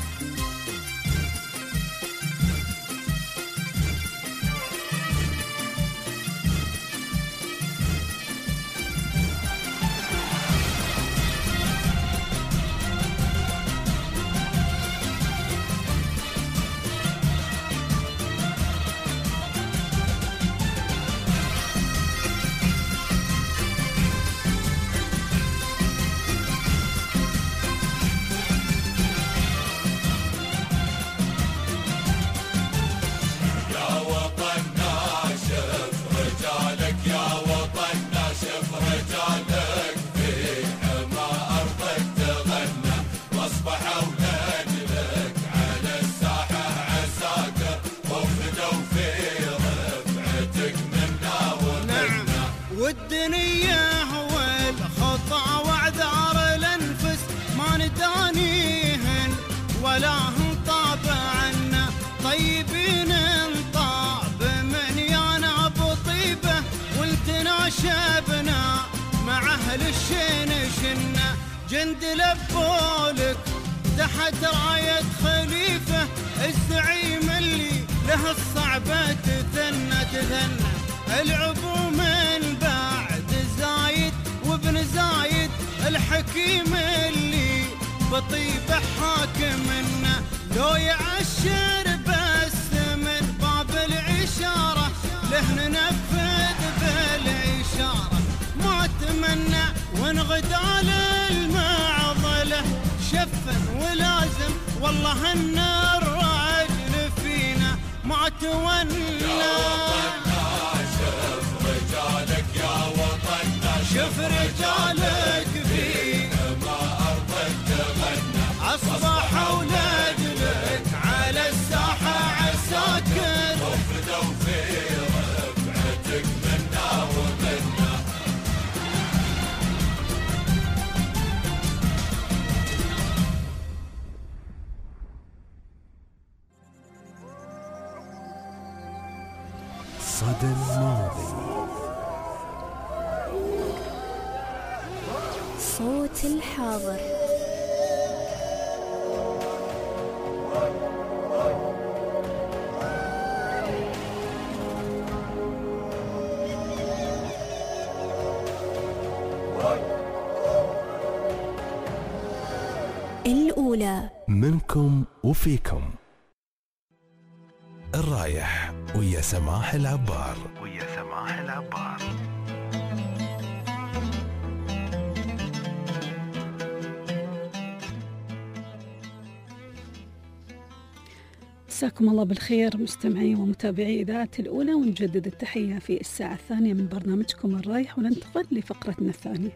والدنيا هو الخطأ واعذار الانفس ما ندانيهن ولا هم طابعنا، طيبين انطاب من يانا بطيبه والتنا شبنا مع اهل الشين شنا، جند لبولك تحت رايه خليفه الزعيم اللي له الصعبه تثنى العبو من بعد زايد وابن زايد الحكيم اللي بطيبه حاكمنا، لو يعشر بس من باب الاشاره له ننفذ بالاشاره، ما اتمنى ونغدال المعضله شفا ولازم والله ان الرجل فينا ما تولى. شوف رجالك في ما أرضك تغنى، أصبحوا لاجلك على الساحة عساكر وفدوا في رفعتك منا ومنا. صدى الماضي، صوت الحاضر. الأولى منكم وفيكم. الرايح ويا سماح العبار. مساكم الله بالخير مستمعي ومتابعي إذاعة الأولى، ونجدد التحية في الساعة الثانية من برنامجكم الرايح، وننتقل لفقرتنا الثانية.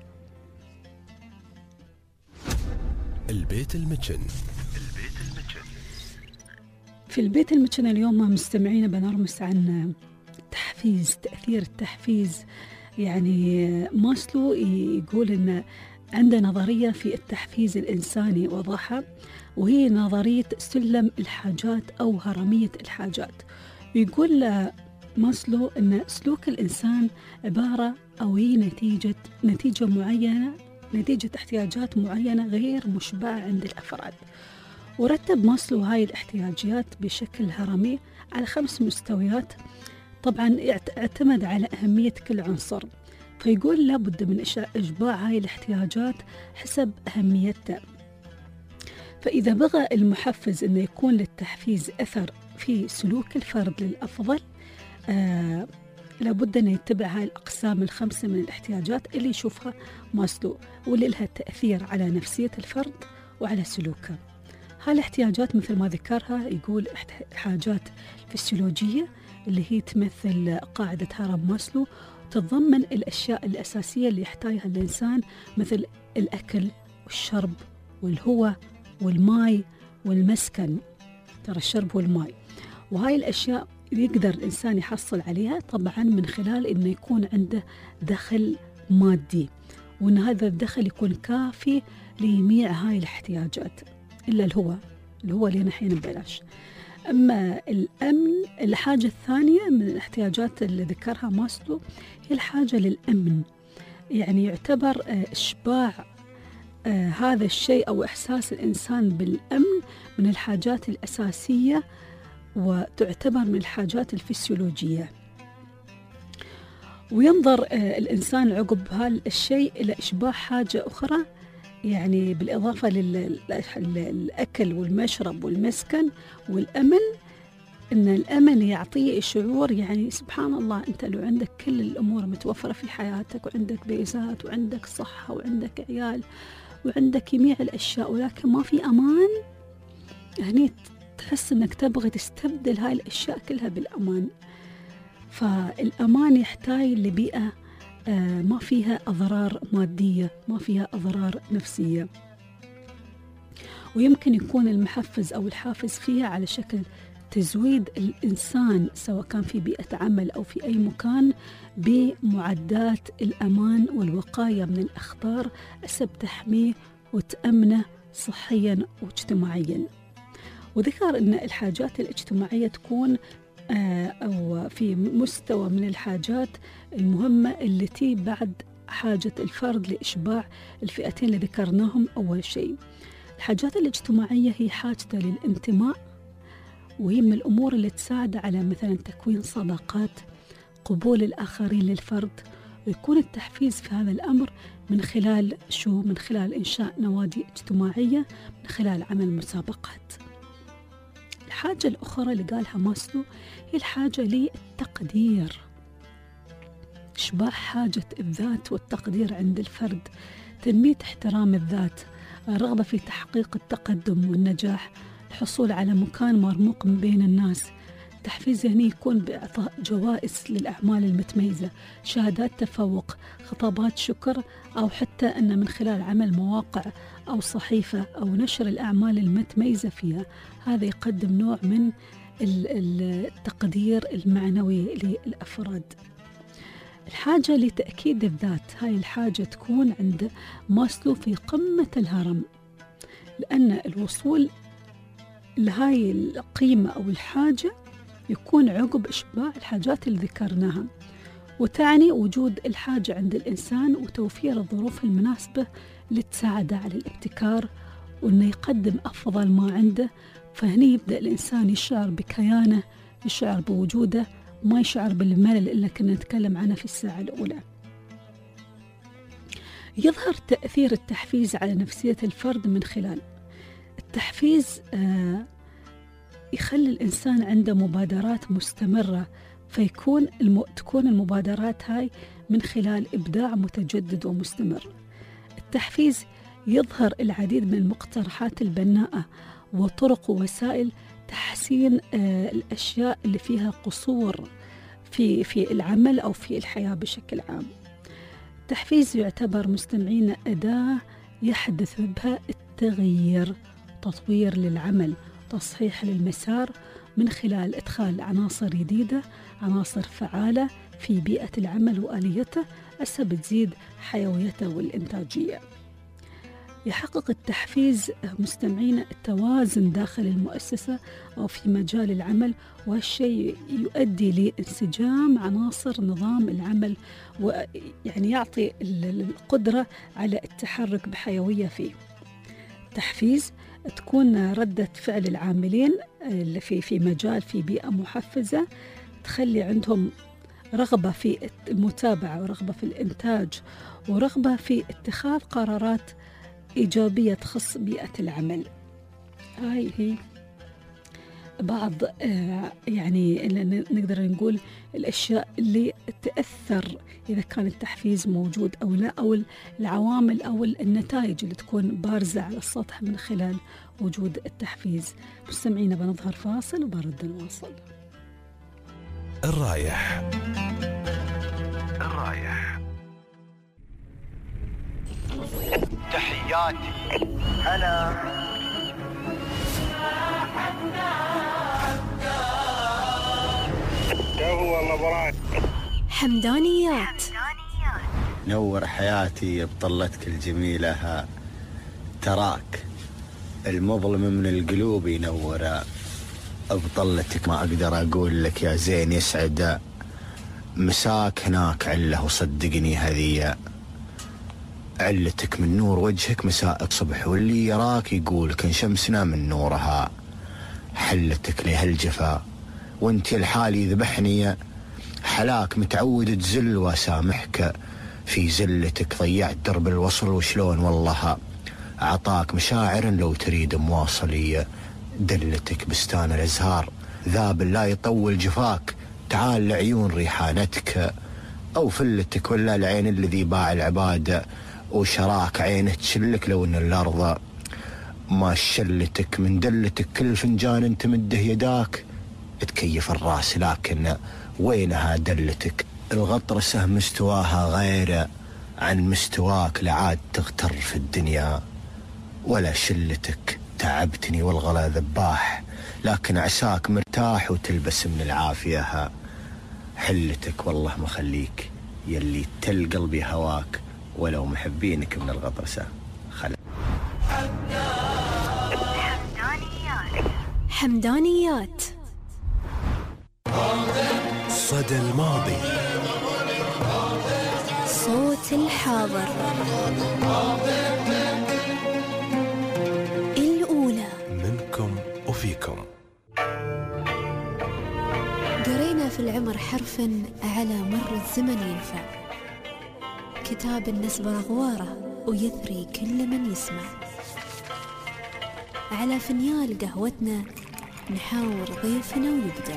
البيت المتشن. في البيت المتشن اليوم مستمعين بنرمس عن تحفيز، تأثير التحفيز. يعني ماسلو يقول إن عنده نظرية في التحفيز الإنساني وضعها، وهي نظرية سلم الحاجات أو هرمية الحاجات. يقول ماسلو أن سلوك الإنسان عبارة أو هي نتيجة معينة، نتيجة احتياجات معينة غير مشبعة عند الأفراد. ورتب ماسلو هاي الاحتياجات بشكل هرمي على 5 مستويات. طبعا اعتمد على أهمية كل عنصر، فيقول لابد من إشباع هاي الاحتياجات حسب أهميتها. فإذا بغى المحفز أنه يكون للتحفيز أثر في سلوك الفرد للأفضل، لابد أن يتبع هاي الأقسام ال5 من الاحتياجات اللي يشوفها ماسلو واللي لها تأثير على نفسية الفرد وعلى سلوكه. هاي الاحتياجات مثل ما ذكرها يقول حاجات فسيولوجية اللي هي تمثل قاعدة هرم ماسلو، تتضمن الأشياء الأساسية اللي يحتاجها الإنسان مثل الأكل والشرب والهواء والماء والمسكن. ترى الشرب والماء، وهاي الأشياء يقدر الإنسان يحصل عليها طبعا من خلال إنه يكون عنده دخل مادي، وإن هذا الدخل يكون كافي لجميع هاي الاحتياجات إلا الهواء اللي نحن ببلاش. أما الأمن، الحاجة الثانية من الاحتياجات اللي ذكرها ماسلو هي الحاجة للأمن. يعني يعتبر إشباع هذا الشيء أو إحساس الإنسان بالأمن من الحاجات الأساسية، وتعتبر من الحاجات الفسيولوجية. وينظر الإنسان عقب هذا الشيء إلى إشباع حاجة أخرى، يعني بالإضافة للأكل والمشرب والمسكن والأمن، إن الأمن يعطيه شعور، يعني سبحان الله أنت لو عندك كل الأمور متوفرة في حياتك وعندك بيزات وعندك صحة وعندك عيال وعندك جميع الأشياء ولكن ما في أمان، يعني تحس أنك تبغي تستبدل هاي الأشياء كلها بالأمان. فالأمان يحتاج لبيئة ما فيها أضرار مادية، ما فيها أضرار نفسية، ويمكن يكون المحفز أو الحافز فيها على شكل تزويد الإنسان سواء كان في بيئة عمل أو في أي مكان بمعدات الأمان والوقاية من الأخطار حسب تحميه وتأمنه صحيا واجتماعيا. وذكر أن الحاجات الاجتماعية تكون أو في مستوى من الحاجات المهمة التي بعد حاجة الفرد لإشباع الفئتين اللي ذكرناهم. أول شيء الحاجات الاجتماعية هي حاجته للانتماء، وهي من الأمور اللي تساعد على مثلا تكوين صداقات، قبول الآخرين للفرد، ويكون التحفيز في هذا الأمر من خلال من خلال إنشاء نوادي اجتماعية، من خلال عمل مسابقات. الحاجة الأخرى اللي قالها ماسلو هي الحاجة للتقدير، إشباع حاجة الذات والتقدير عند الفرد، تنمية احترام الذات، الرغبة في تحقيق التقدم والنجاح، الحصول على مكان مرموق من بين الناس. التحفيز هنا يكون بإعطاء جوائز للأعمال المتميزة، شهادات تفوق، خطابات شكر، أو حتى أن من خلال عمل مواقع أو صحيفة أو نشر الأعمال المتميزة فيها. هذا يقدم نوع من التقدير المعنوي للأفراد. الحاجة لتأكيد الذات، هاي الحاجة تكون عند ماسلو في قمة الهرم، لأن الوصول لهاي القيمة أو الحاجة يكون عقب إشباع الحاجات اللي ذكرناها، وتعني وجود الحاجة عند الإنسان وتوفير الظروف المناسبة اللي تساعده على الابتكار وأنه يقدم أفضل ما عنده. فهني يبدأ الإنسان يشعر بكيانه، يشعر بوجوده، ما يشعر بالملل اللي كنا نتكلم عنه في الساعة الأولى. يظهر تأثير التحفيز على نفسية الفرد من خلال التحفيز يخلي الإنسان عنده مبادرات مستمرة، تكون المبادرات هاي من خلال إبداع متجدد ومستمر. التحفيز يظهر العديد من المقترحات البناءة وطرق ووسائل تحسين الأشياء اللي فيها قصور في العمل أو في الحياة بشكل عام. التحفيز يعتبر مستمعين أداة يحدث بها التغيير، تطوير للعمل، تصحيح للمسار من خلال إدخال عناصر جديدة، عناصر فعالة في بيئة العمل وآليته حسب بتزيد حيويته والإنتاجية. يحقق التحفيز مستمعين التوازن داخل المؤسسة أو في مجال العمل، وهالشيء يؤدي لانسجام عناصر نظام العمل، ويعني يعطي القدرة على التحرك بحيوية فيه. التحفيز تكون ردة فعل العاملين اللي في مجال في بيئة محفزة، تخلي عندهم رغبة في المتابعة ورغبة في الإنتاج ورغبة في اتخاذ قرارات إيجابية تخص بيئة العمل. هاي هي بعض يعني نقدر نقول الأشياء اللي تأثر إذا كان التحفيز موجود أو لا، أو العوامل أو النتائج اللي تكون بارزة على السطح من خلال وجود التحفيز. مستمعينا بنظهر فاصل وبرد نواصل. الرايح تحياتي أنا هو اللبراني. حمدانيات. نور حياتي بطلتك الجميلة، تراك المظلم من القلوب ينور بطلتك. ما أقدر أقول لك يا زين يسعد مساك هناك عله، وصدقني هذه علتك من نور وجهك مساءك صبح، واللي يراك يقول كان شمسنا من نورها. حلتك لهالجفا وانت الحالي ذبحني، حلاك متعود تزل واسامحك في زلتك. ضيعت درب الوصل وشلون والله أعطاك مشاعر لو تريد مواصلية. دلتك بستان الأزهار ذاب لا يطول جفاك، تعال لعيون ريحانتك. أو فلتك ولا العين الذي باع العبادة وشراك عينه تشلك لو ان الأرض ما شلتك. من دلتك كل فنجان تمده يداك تكيف الراس، لكن وينها دلتك؟ الغطرسة مستواها غير عن مستواك، لعاد تغتر في الدنيا ولا شلتك. تعبتني والغلا ذباح، لكن عساك مرتاح وتلبس من العافية. حلتك والله مخليك يلي تل قلبي هواك، ولو محبينك من الغطرسة حمدانيات. صدى الماضي، صوت الحاضر. الأولى منكم وفيكم. قرينا في العمر حرف على مر الزمن ينفع، كتاب النسب رغواره ويثري كل من يسمع. على فنيال قهوتنا نحاور ضيفنا ويبدع.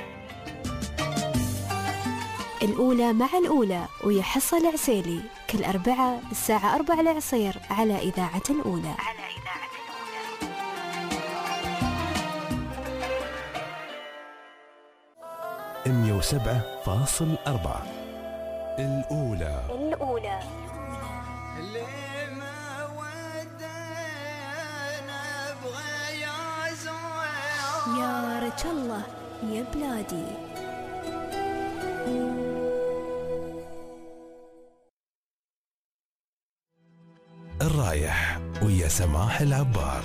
الأولى مع الأولى ويحصل العسيلي كل أربعة الساعة 4 العصير على إذاعة الأولى. 107.4 الأولى. يا رج الله يا بلادي. الرايح ويا سماح العبار.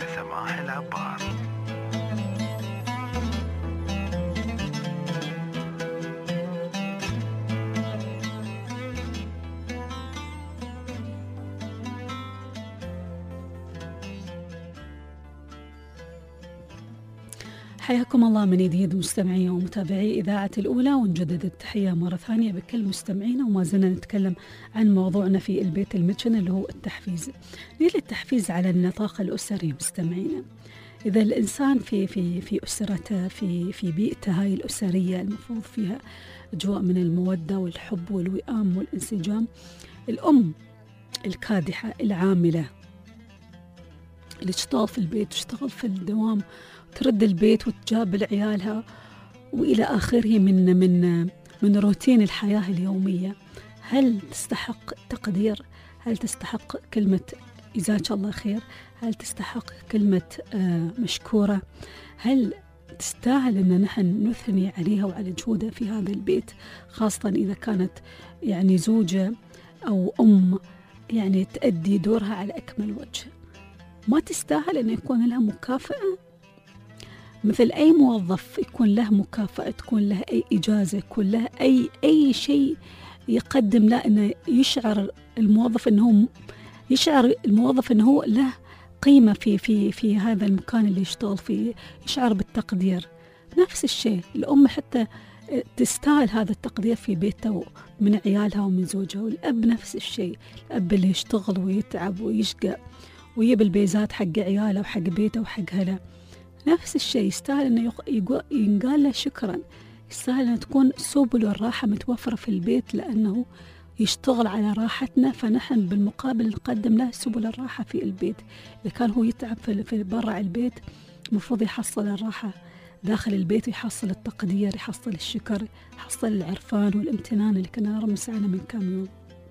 حياكم الله من جديد مستمعي ومتابعي إذاعة الأولى، ونجدد التحية مرة ثانية بكل مستمعينا. وما زلنا نتكلم عن موضوعنا في البيت المتشن اللي هو التحفيز. التحفيز على النطاق الأسري مستمعينا. إذا الإنسان في أسرته في بيئته هاي الأسرية المفروض فيها أجواء من المودة والحب والوئام والانسجام، الأم الكادحة العاملة اللي تشتغل في البيت وتشتغل في الدوام ترد البيت وتجابل عيالها وإلى آخره من روتين الحياة اليومية، هل تستحق تقدير؟ هل تستحق كلمة جزاك الله خير؟ هل تستحق كلمة مشكورة؟ هل تستاهل أن نحن نثني عليها وعلى جهودها في هذا البيت، خاصة إذا كانت يعني زوجة أو أم يعني تأدي دورها على أكمل وجه؟ ما تستاهل أن يكون لها مكافأة مثل أي موظف، يكون له مكافأة، تكون له أي إجازة، يكون له أي شيء يقدم له أنه يشعر الموظف أنه له قيمة في هذا المكان اللي يشتغل فيه، يشعر بالتقدير. نفس الشيء الأم حتى تستاهل هذا التقدير في بيته من عيالها ومن زوجها. والأب نفس الشيء، الأب اللي يشتغل ويتعب ويشقى ويجيب البيزات حق عياله وحق بيته وحق هلا، نفس الشيء يستاهل أنه ينقال له شكرا، يستاهل أن تكون سبل الراحة متوفرة في البيت لأنه يشتغل على راحتنا، فنحن بالمقابل نقدم له سبل الراحة في البيت. إذا كان هو يتعب في برا البيت المفروض يحصل الراحة داخل البيت، يحصل التقدير، يحصل الشكر، يحصل العرفان والامتنان اللي كنا نرمس عنه من كم يوم.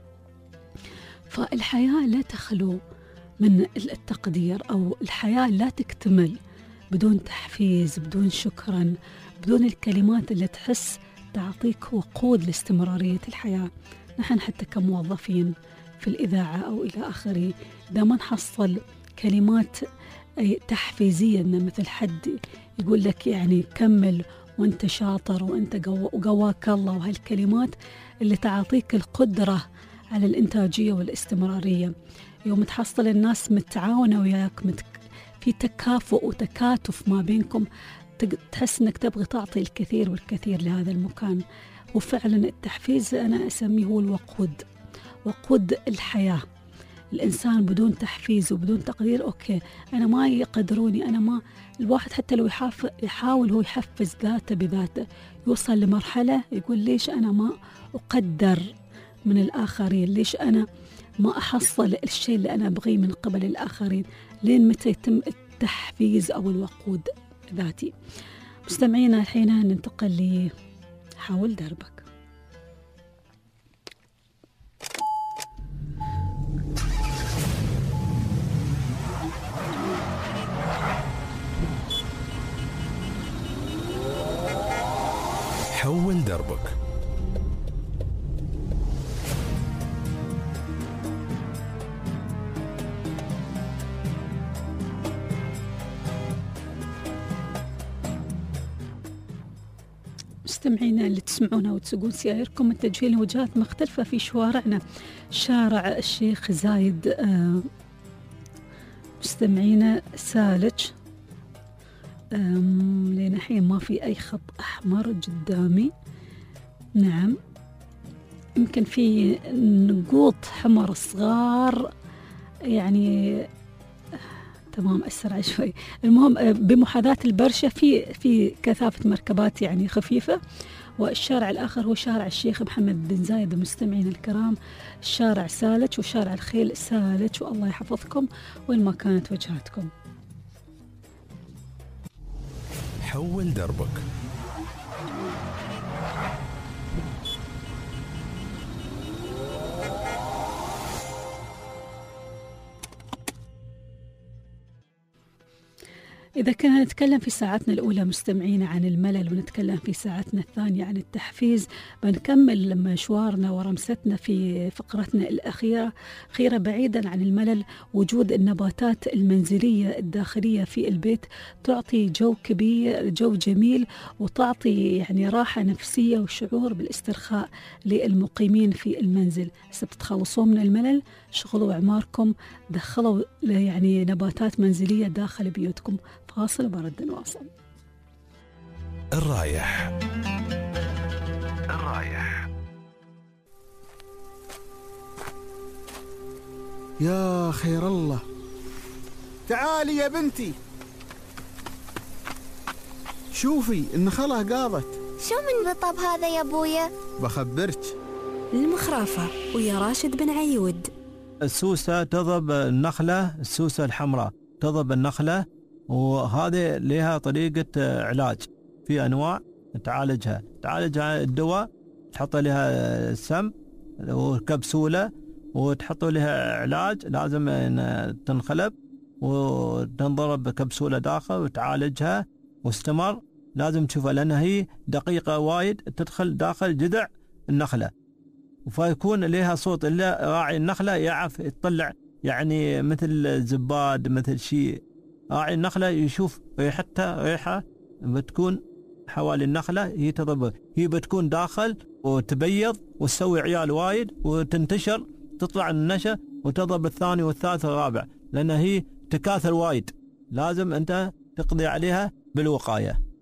فالحياة لا تخلو من التقدير، أو الحياة لا تكتمل بدون تحفيز، بدون شكرا، بدون الكلمات اللي تحس تعطيك وقود لاستمرارية الحياة. نحن حتى كموظفين في الإذاعة أو إلى آخره إذا ما نحصل كلمات تحفيزية، مثل حد يقول لك يعني كمل وانت شاطر وانت قواك الله، وهالكلمات اللي تعطيك القدرة على الإنتاجية والاستمرارية. يوم تحصل الناس متعاونة وياك، في تكافؤ وتكاتف ما بينكم، تحس انك تبغي تعطي الكثير والكثير لهذا المكان. وفعلا التحفيز أنا أسميه هو الوقود، وقود الحياة. الإنسان بدون تحفيز وبدون تقدير أوكي أنا ما يقدروني، أنا ما. الواحد حتى لو يحاول هو يحفز ذاته بذاته، يوصل لمرحلة يقول ليش أنا ما أقدر من الآخرين، ليش أنا ما أحصل الشيء اللي أنا أبغيه من قبل الآخرين، لين متى يتم التحفيز أو الوقود ذاتي. مستمعينا الحين ننتقل حول دربك. حول دربك. مستمعينا اللي تسمعونا وتسوقون سياركم، متجهين لوجهات مختلفة في شوارعنا. شارع الشيخ زايد مستمعينا سالج، لين الحين ما في أي خط أحمر قدامي. نعم يمكن في نقوط حمر صغار يعني تمام أسرع شوي. المهم بمحاذاة البرشة في كثافة مركبات يعني خفيفة. والشارع الآخر هو شارع الشيخ محمد بن زايد. مستمعين الكرام الشارع سالج وشارع الخيل سالج، والله يحفظكم وين ما كانت وجهاتكم. حول دربك. إذا كنا نتكلم في ساعتنا الأولى مستمعين عن الملل، ونتكلم في ساعتنا الثانية عن التحفيز، بنكمل مشوارنا ورمستنا في فقرتنا الأخيرة بعيدا عن الملل. وجود النباتات المنزلية الداخلية في البيت تعطي جو كبير، جو جميل، وتعطي يعني راحة نفسية وشعور بالاسترخاء للمقيمين في المنزل. ستتخلصون من الملل، شغلوا أعماركم، دخلوا يعني نباتات منزلية داخل بيوتكم. فاصل وبرد نواصل. الرايح. يا خير الله، تعالي يا بنتي، شوفي النخلة قاضت. شو من رطب هذا يا ابويا؟ بخبرك. المخرافة ويا راشد بن عيود. السوسة تضرب النخلة، السوسة الحمراء تضرب النخلة، وهذه لها طريقة علاج. في أنواع تعالجها الدواء، تحط لها سم وكبسولة وتحط لها علاج، لازم تنخلب وتنضرب كبسولة داخل وتعالجها واستمر. لازم تشوفها لأنها هي دقيقة وايد، تدخل داخل جذع النخلة، فيكون لها صوت إلا راعي النخلة يعرف يطلع يعني مثل زباد، مثل شيء. راعي النخلة يشوف ريحة بتكون حوالي النخلة، هي تضرب، هي بتكون داخل وتبيض وتسوي عيال وايد وتنتشر، تطلع النشا وتضرب الثاني والثالث والرابع، لأن هي تكاثر وايد. لازم أنت تقضي عليها بالوقاية.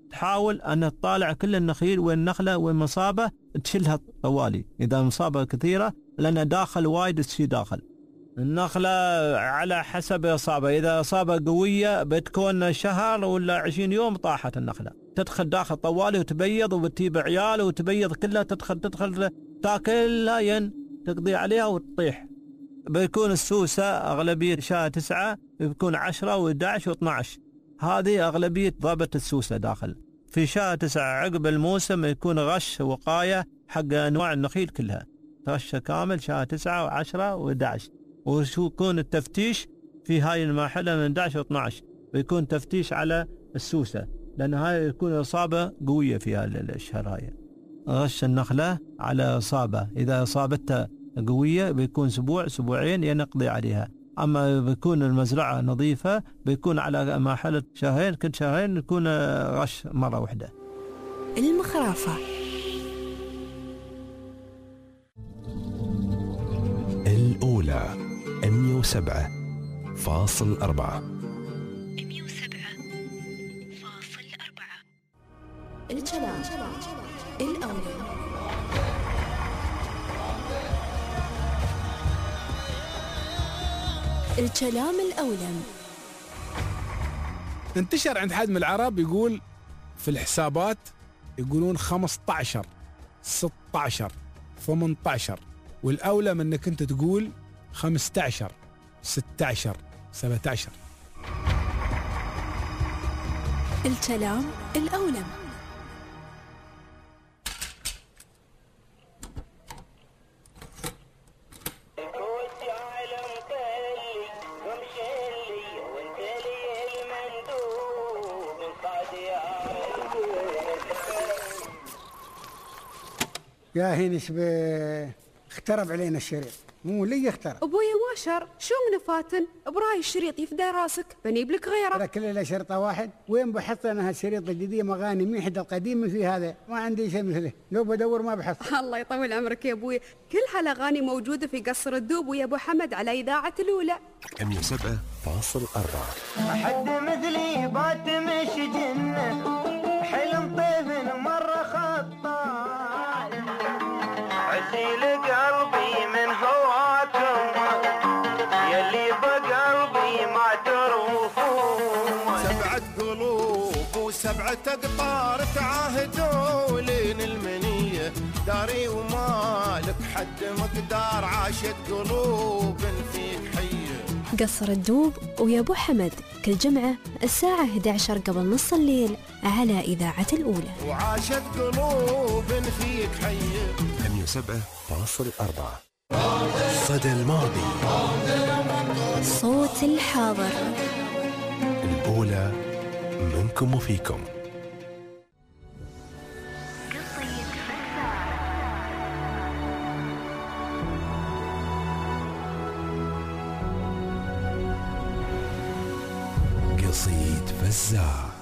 تحاول أن تطالع كل النخيل والنخلة والمصابة تشلها طوالي إذا مصابة كثيرة، لأن داخل وايد الشيء داخل النخلة على حسب إصابة. إذا إصابة قوية بتكون شهر ولا 20 يوم طاحت النخلة، تدخل داخل طوالي وتبيض وبتجيب عيال وتبيض كلها، تدخل تاكلها ين تقضي عليها وتطيح. بيكون السوسة أغلبية شهر 9 بيكون 10 و11 و12، هذه أغلبية ضربة السوسة داخل. في شهر 9 عقب الموسم يكون غش وقاية حق أنواع النخيل كلها، غش كامل شهر 9 و10 و11. ويكون التفتيش في هاي المرحلة من 11 و12 بيكون تفتيش على السوسة، لأن هاي يكون إصابة قوية في الشهر هاي. غش النخلة على إصابة، إذا إصابتها قوية بيكون أسبوع أسبوعين ينقضي عليها. أما بيكون المزرعة نظيفة بيكون على مرحلة شهرين، كل شهرين يكون غش مرة واحدة. المخرافة. الأولى 107.4. 107.4. الكلام الأولى. الكلام الأولم. انتشر عند حد من العرب يقول في الحسابات يقولون 15 16 18، والأولى من انك انت تقول 15 16 17. الكلام الأولم. يا هينس اخترب علينا الشريط، مو لي اخترب. ابويا ما شر، شو من فاتن؟ براي الشريط يفدى راسك، بنيب لك غيره. هذا كله شرطه واحد، وين بحط انا هالشريط الجديد؟ مغاني ميحد القديم في هذا، ما عندي شيء مثله، لو بدور ما بحصل. الله يطول عمرك يا ابويا، كل هالاغاني موجوده في قصر الدوب ويا ابو حمد على اذاعه الاولى 107.4. حد مثلي بات مش جنه، حلم طيف مره خطا، عسيل قلبي من هواكم يلي بقلبي ما تروفون. 7 قلوب و7 أقطار تعاهدوا لين المنية، داري ومالك حد مقدار، عاشت قلوب فيك حية. قصر الدوب ويا ابو حمد كل جمعة الساعة 11 قبل نص الليل على إذاعة الأولى. وعاشت قلوب فيك حية. 107.4. صدى الماضي. صوت الحاضر. الأولى منكم وفيكم. قصيد فزاع.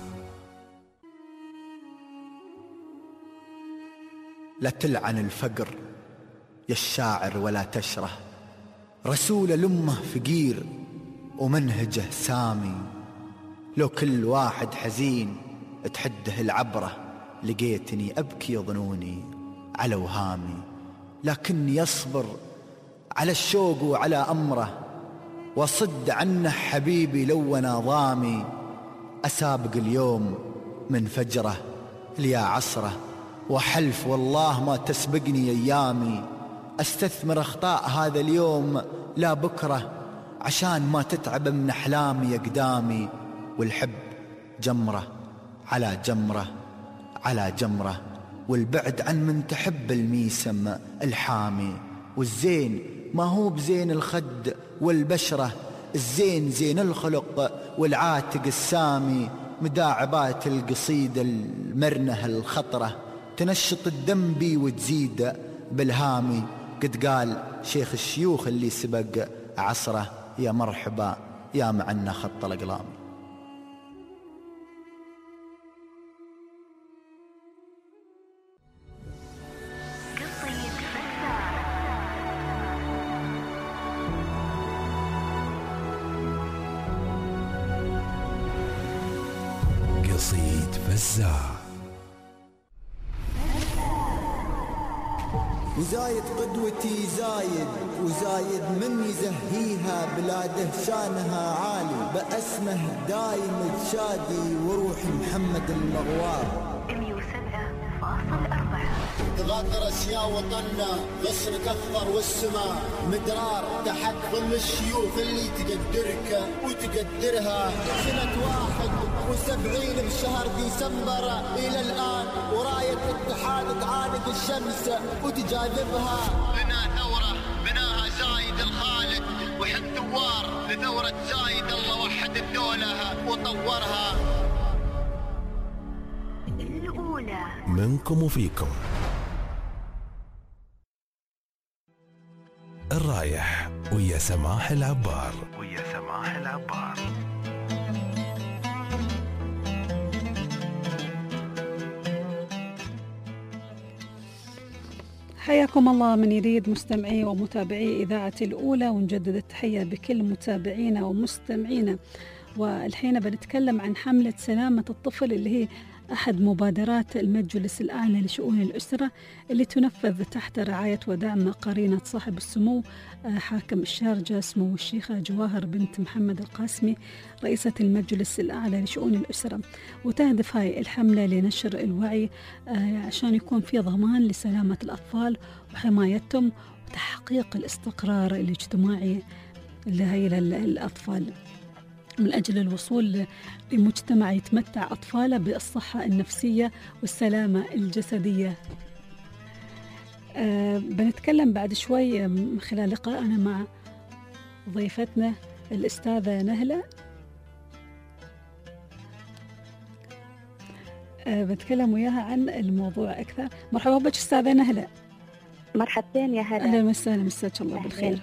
لا تلعن الفقر يا الشاعر ولا تشره، رسول الأمة فقير ومنهجه سامي. لو كل واحد حزين تحده العبرة، لقيتني أبكي ظنوني على وهامي. لكني أصبر على الشوق وعلى أمره، وصد عنه حبيبي لو أنا ضامي. أسابق اليوم من فجره ليا عصره، وحلف والله ما تسبقني أيامي. أستثمر أخطاء هذا اليوم لا بكرة، عشان ما تتعب من أحلامي أقدامي. والحب جمرة على جمرة على جمرة، والبعد عن من تحب الميسم الحامي. والزين ما هو بزين الخد والبشرة، الزين زين الخلق والعاتق السامي. مداعبات القصيدة المرنة الخطرة، تنشط الدم بي وتزيد بالهامي. قد قال شيخ الشيوخ اللي سبق عصره، يا مرحبا يا معنا خط الأقلام. قصيد فزاع. وزايد قدوتي زايد وزايد من يزهيها بلاده شانها عالي بأسمه دايم تشادي وروحي محمد المغوار 107.4 تغادر اسياء وطننا غصنك اخضر والسماء مدرار تحت ظل الشيوخ اللي تقدرك وتقدرها. سنة 71 بشهر ديسمبر الى الان وراية اتحاد تعانق الشمس وتجاذبها. بنا ثورة بناها زايد الخالد وحن ثوار لثورة زايد الله وحد الدولة وطورها. منكم وفيكم. الرايح ويا سماح العبار. حياكم الله من يريد مستمعي ومتابعي إذاعة الأولى، ونجدد التحية بكل متابعينا ومستمعينا. والحين بنتكلم عن حملة سلامة الطفل اللي هي أحد مبادرات المجلس الأعلى لشؤون الأسرة اللي تنفذ تحت رعاية ودعم قرينة صاحب السمو حاكم الشارجة سمو الشيخة جواهر بنت محمد القاسمي رئيسة المجلس الأعلى لشؤون الأسرة. وتهدف هاي الحملة لنشر الوعي عشان يكون في ضمان لسلامة الأطفال وحمايتهم وتحقيق الاستقرار الاجتماعي لهي الأطفال من أجل الوصول لمجتمع يتمتع أطفاله بالصحة النفسية والسلامة الجسدية. بنتكلم بعد شوي من خلال لقائنا مع ضيفتنا الأستاذة نهلة. بنتكلم وياها عن الموضوع أكثر. مرحبا بك أستاذة نهلة. مرحبتين يا هلا. أهلا وسهلا، مساك الله بالخير.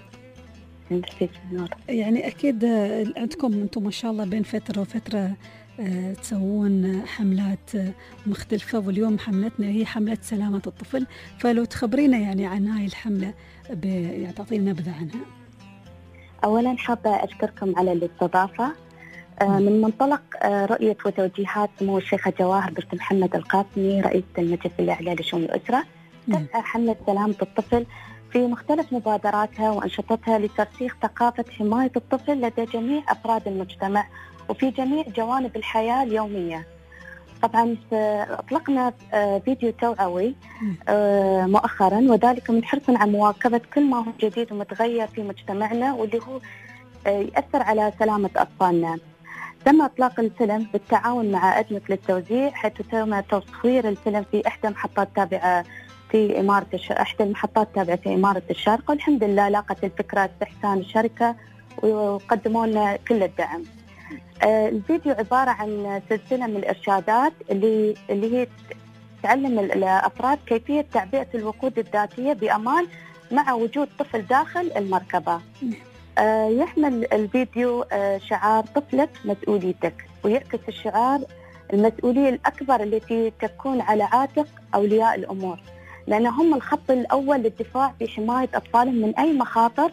يعني أكيد عندكم أنتم ما شاء الله بين فترة وفترة تسوون حملات مختلفة، واليوم حملتنا هي حملة سلامة الطفل، فلو تخبرينا يعني عن هاي الحملة يعني تعطينا نبذة عنها. أولا حابة أشكركم على الاستضافة. من منطلق رؤية وتوجيهات سمو الشيخة جواهر بنت محمد القاسمي رئيسة المجلس الأعلى لشؤون الأسرة، تسعى حملة سلامة الطفل في مختلف مبادراتها وأنشطتها لترسيخ ثقافة حماية الطفل لدى جميع أفراد المجتمع وفي جميع جوانب الحياة اليومية. طبعا أطلقنا فيديو توعوي مؤخرا، وذلك من حرص على مواكبة كل ما هو جديد ومتغير في مجتمعنا واللي هو يأثر على سلامة أطفالنا. تم إطلاق الفيلم بالتعاون مع أجنة للتوزيع، حيث تم تصوير الفيلم في إحدى محطات تابعة في إمارة إحدى المحطات تابعة في إمارة الشارقة، والحمد لله لاقت الفكرة استحسان الشركة وقدموا لنا كل الدعم. الفيديو عبارة عن سلسلة من الإرشادات اللي هي تعلم الأفراد كيفية تعبئة الوقود الذاتية بأمان مع وجود طفل داخل المركبة. يحمل الفيديو شعار طفلك مسؤوليتك، ويعكس الشعار المسؤولية الأكبر التي تكون على عاتق أولياء الأمور، لأن هم الخط الأول للدفاع في حماية أطفالهم من أي مخاطر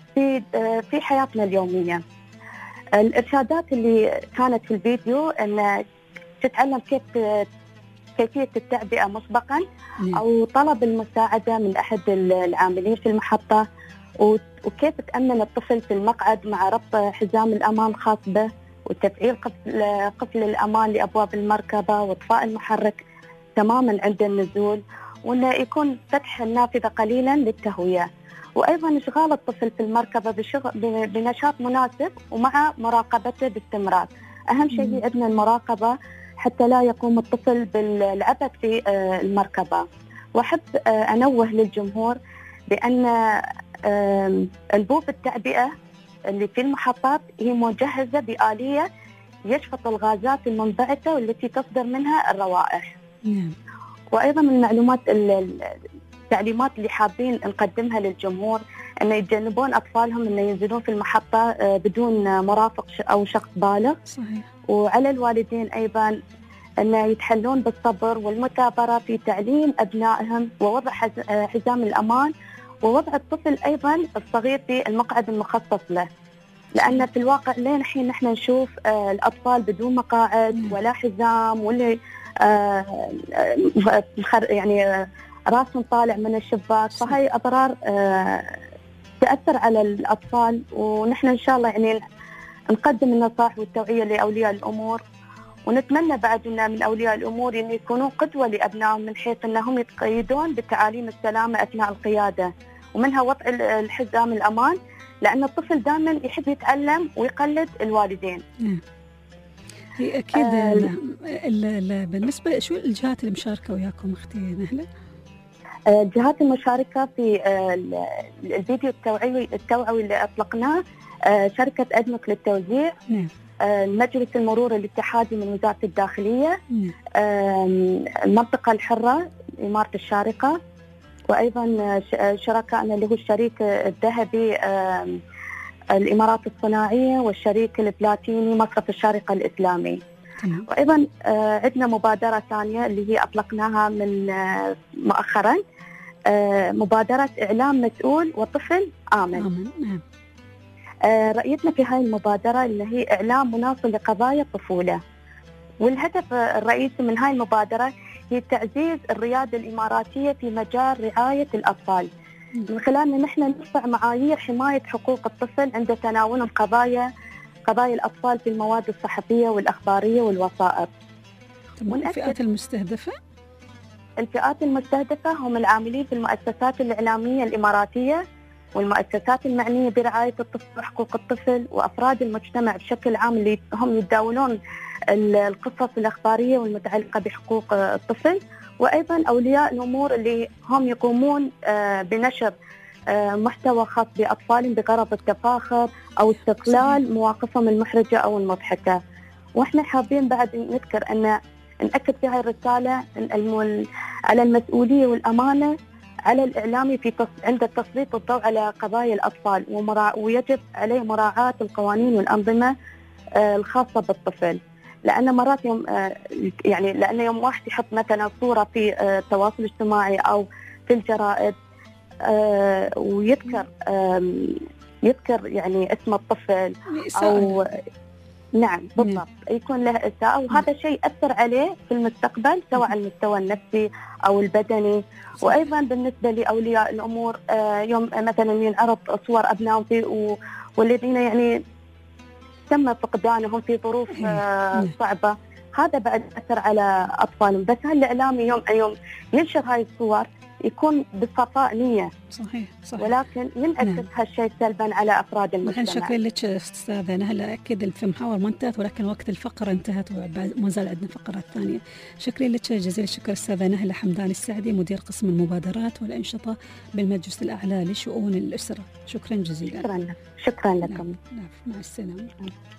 في حياتنا اليومية. الإرشادات اللي كانت في الفيديو أن تتعلم كيفية التعبئة مسبقا أو طلب المساعدة من أحد العاملين في المحطة، وكيف تأمن الطفل في المقعد مع ربط حزام الأمان الخاص به، وتفعيل قفل الأمان لأبواب المركبة، وإطفاء المحرك تماما عند النزول، وأنه يكون فتح النافذة قليلا للتهوية، وأيضا إشغال الطفل في المركبة بنشاط مناسب ومع مراقبته باستمرار. أهم شيء عندنا المراقبة حتى لا يقوم الطفل بالعبث في المركبة. وأحب أنوه للجمهور بأن أنبوب التعبئة اللي في المحطات هي مجهزة بآلية يشفط الغازات المنبعثة والتي تصدر منها الروائح. وأيضا من المعلومات التعليمات اللي حابين نقدمها للجمهور أن يتجنبون أطفالهم أن ينزلون في المحطة بدون مرافق أو شخص بالغ. صحيح. وعلى الوالدين أيضا أن يتحلون بالصبر والمثابرة في تعليم أبنائهم ووضع حزام الأمان، ووضع الطفل أيضا الصغير في المقعد المخصص له، لأن في الواقع لين الحين نحن نشوف الأطفال بدون مقاعد ولا حزام، واللي يعني راسهم طالع من الشباك، فهاي أضرار تأثر على الأطفال. ونحن إن شاء الله يعني نقدم النصائح والتوعية لأولياء الأمور، ونتمنى بعد من أولياء الأمور أن يكونوا قدوة لأبنائهم من حيث أنهم يتقيدون بتعاليم السلامة أثناء القيادة، ومنها وضع الحزام الأمان، لأن الطفل دائما يحب يتعلم ويقلد الوالدين. هي أكيد. بالنسبة شو الجهات المشاركة وياكم أختي نهلة؟ الجهات المشاركة في الفيديو التوعوي اللي أطلقناه شركة أدمك للتوزيع، مجلس المرور الاتحادي من وزارة الداخلية، المنطقة الحرة إمارة الشارقة، وأيضا شركائنا اللي هو الشريك الذهبي الإمارات الصناعية، والشريك البلاتيني مصرف الشارقة الإسلامي. وأيضا عندنا مبادرة ثانية اللي هي أطلقناها من مؤخرا، مبادرة إعلام مسؤول وطفل آمن. رأيتنا في هاي المبادرة اللي هي إعلام مناصر لقضايا الطفولة، والهدف الرئيسي من هاي المبادرة هي تعزيز الريادة الإماراتية في مجال رعاية الأطفال، من خلال نحن نرفع معايير حماية حقوق الطفل عند تناولهم قضايا الأطفال في المواد الصحفية والأخبارية والوثائق. الفئات المستهدفة؟ الفئات المستهدفة هم العاملين في المؤسسات الإعلامية الإماراتية، والمؤسسات المعنية برعاية الطفل وحقوق الطفل، وأفراد المجتمع بشكل عام اللي هم يتداولون القصص الأخبارية والمتعلقة بحقوق الطفل، وأيضا أولياء الأمور اللي هم يقومون بنشر محتوى خاص بأطفالهم بغرض التفاخر أو استقلال مواقفهم المحرجة أو المضحكة. وإحنا حابين بعد نذكر أن نأكد في هاي الرسالة على المسؤولية والأمانة على الإعلامي عند تسليط الضوء على قضايا الأطفال، ويجب عليه مراعاة القوانين والأنظمة الخاصة بالطفل، لأن مرات لأن يوم واحد يحط مثلا صورة في التواصل الاجتماعي أو في الجرائد ويذكر يعني اسم الطفل أو نعم بالضبط يكون له إساءة، وهذا شيء يأثر عليه في المستقبل سواء على المستوى النفسي أو البدني. وأيضا بالنسبة لأولياء الأمور يوم مثلا ينعرض صور أبنائهم والذين يعني تم فقدانهم في ظروف صعبة، هذا بعد أثر على أطفالهم. بس هالإعلامي يوم ينشر هاي الصور يكون بصفاء نية، صحيح. ولكن ينعكس هالشيء سلبا على أفراد المجتمع. شكرا لك أستاذة نهلة. أكيد المحاور ما انتهت، ولكن وقت الفقرة انتهت وما زال عندنا فقرات ثانية. شكرا لك جزيل الشكر أستاذة نهلة حمدان السعدي، مدير قسم المبادرات والأنشطة بالمجلس الأعلى لشؤون الأسرة. شكرا جزيلا. شكرا لكم. مع السلامة.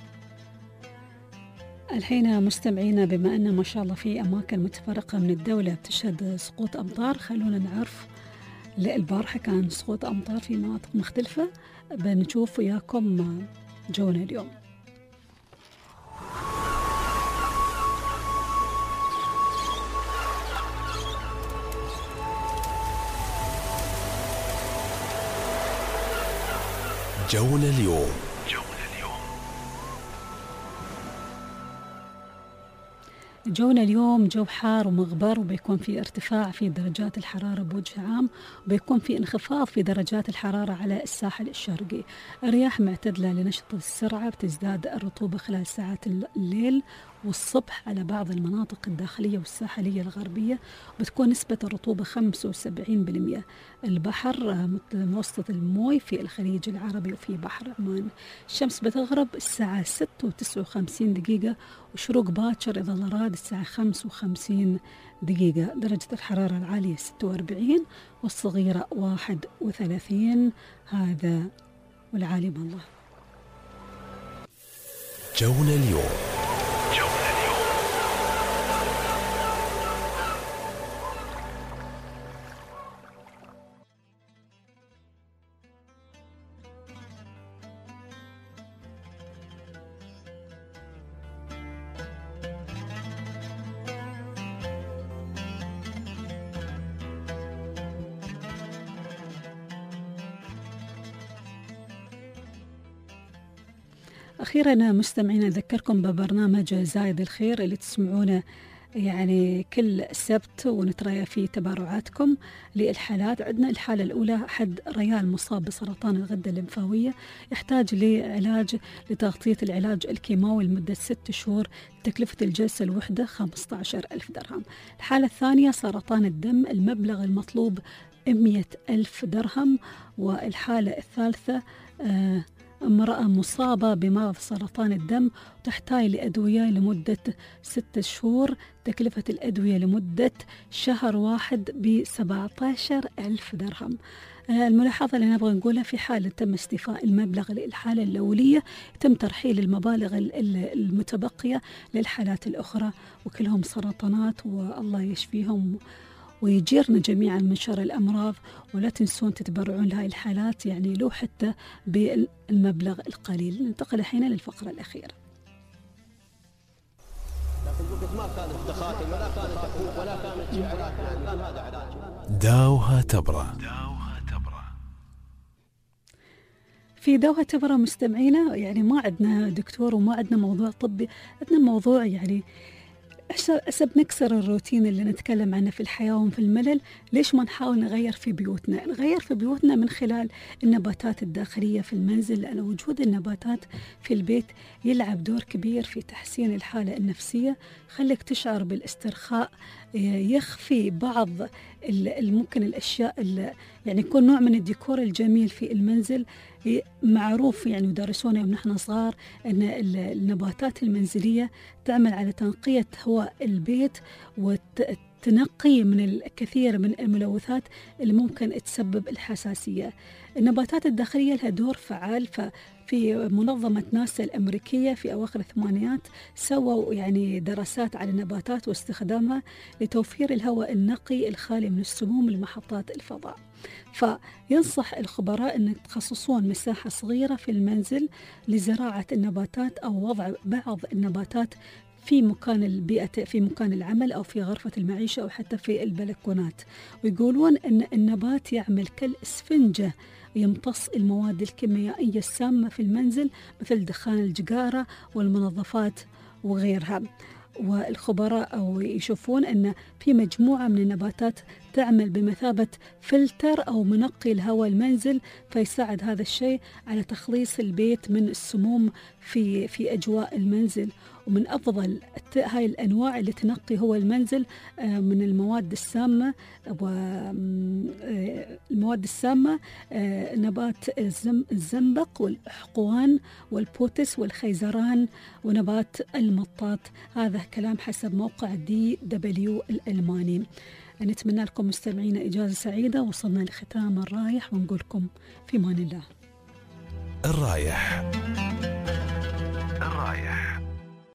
الحين مستمعينا، بما أن ما شاء الله في أماكن متفرقة من الدولة بتشهد سقوط أمطار، خلونا نعرف. البارحة كان سقوط أمطار في مناطق مختلفة، بنشوف وياكم جونا اليوم. جونا اليوم. جونا اليوم جو حار ومغبر، وبيكون في ارتفاع في درجات الحرارة بوجه عام، وبيكون في انخفاض في درجات الحرارة على الساحل الشرقي. الرياح معتدلة لنشطة السرعة، بتزداد الرطوبة خلال ساعات الليل والصبح على بعض المناطق الداخلية والساحلية الغربية، بتكون نسبة الرطوبة 75%. البحر متوسط الموي في الخليج العربي وفي بحر عمان. الشمس بتغرب الساعة 6:59، وشروق باكر إذا الله راد الساعة 5:50. درجة الحرارة العالية 46 والصغيرة 31. هذا والعالم الله. جونا اليوم. أخيرا مستمعين، أذكركم ببرنامج زايد الخير اللي تسمعونه يعني كل سبت ونتريا في تبرعاتكم للحالات. عندنا الحالة الأولى حد ريال مصاب بسرطان الغدة الليمفاوية، يحتاج لعلاج لتغطية العلاج الكيماوي لمدة 6 شهور، تكلفة الجلسة الوحدة 15,000 درهم. الحالة الثانية سرطان الدم، المبلغ المطلوب 100,000 درهم. والحالة الثالثة امرأة مصابة بمرض سرطان الدم وتحتاج لأدوية لمدة 6 شهور، تكلفة الأدوية لمدة شهر واحد ب17,000 درهم. الملاحظة اللي نبغى نقولها، في حالة تم استيفاء المبلغ للحالة الأولية يتم ترحيل المبالغ المتبقية للحالات الأخرى، وكلهم سرطانات والله يشفيهم ويجيرنا جميعا من شر الأمراض. ولا تنسون تتبرعون لهذه الحالات يعني لو حتى بالمبلغ القليل. ننتقل الحين للفقرة الأخيرة. داوها تبرة. في داوها تبرة مستمعينا، يعني ما عندنا دكتور وما عندنا موضوع طبي، عندنا موضوع يعني أسب نكسر الروتين اللي نتكلم عنه في الحياة وفي الملل. ليش ما نحاول نغير في بيوتنا؟ نغير في بيوتنا من خلال النباتات الداخلية في المنزل، لأن وجود النباتات في البيت يلعب دور كبير في تحسين الحالة النفسية، خليك تشعر بالاسترخاء، يخفي بعض ممكن الأشياء يعني يكون نوع من الديكور الجميل في المنزل. معروف يعني ودرسونا يوم نحن صغار أن النباتات المنزلية تعمل على تنقية هواء البيت وتنقي من الكثير من الملوثات اللي ممكن تسبب الحساسية. النباتات الداخلية لها دور فعال. ففي منظمة ناسا الأمريكية في أواخر الثمانينات سووا يعني دراسات على النباتات واستخدامها لتوفير الهواء النقي الخالي من السموم لمحطات الفضاء. فينصح الخبراء أن تخصصون مساحة صغيرة في المنزل لزراعة النباتات أو وضع بعض النباتات في مكان البيئة، في مكان العمل أو في غرفة المعيشة أو حتى في البلكونات. ويقولون أن النبات يعمل كالإسفنجة، يمتص المواد الكيميائية السامة في المنزل مثل دخان الجقارة والمنظفات وغيرها. والخبراء أو يشوفون أن في مجموعة من النباتات تعمل بمثابة فلتر أو منقي الهواء المنزل، فيساعد هذا الشيء على تخليص البيت من السموم في أجواء المنزل. ومن أفضل هاي الأنواع اللي تنقي هو المنزل من المواد السامة والمواد السامة نبات الزنبق والأحقوان والبوتس والخيزران ونبات المطاط. هذا كلام حسب موقع DW الألماني. نتمنى لكم مستمعينا إجازة سعيدة. وصلنا لختام الرايح ونقولكم في أمان الله. الرايح.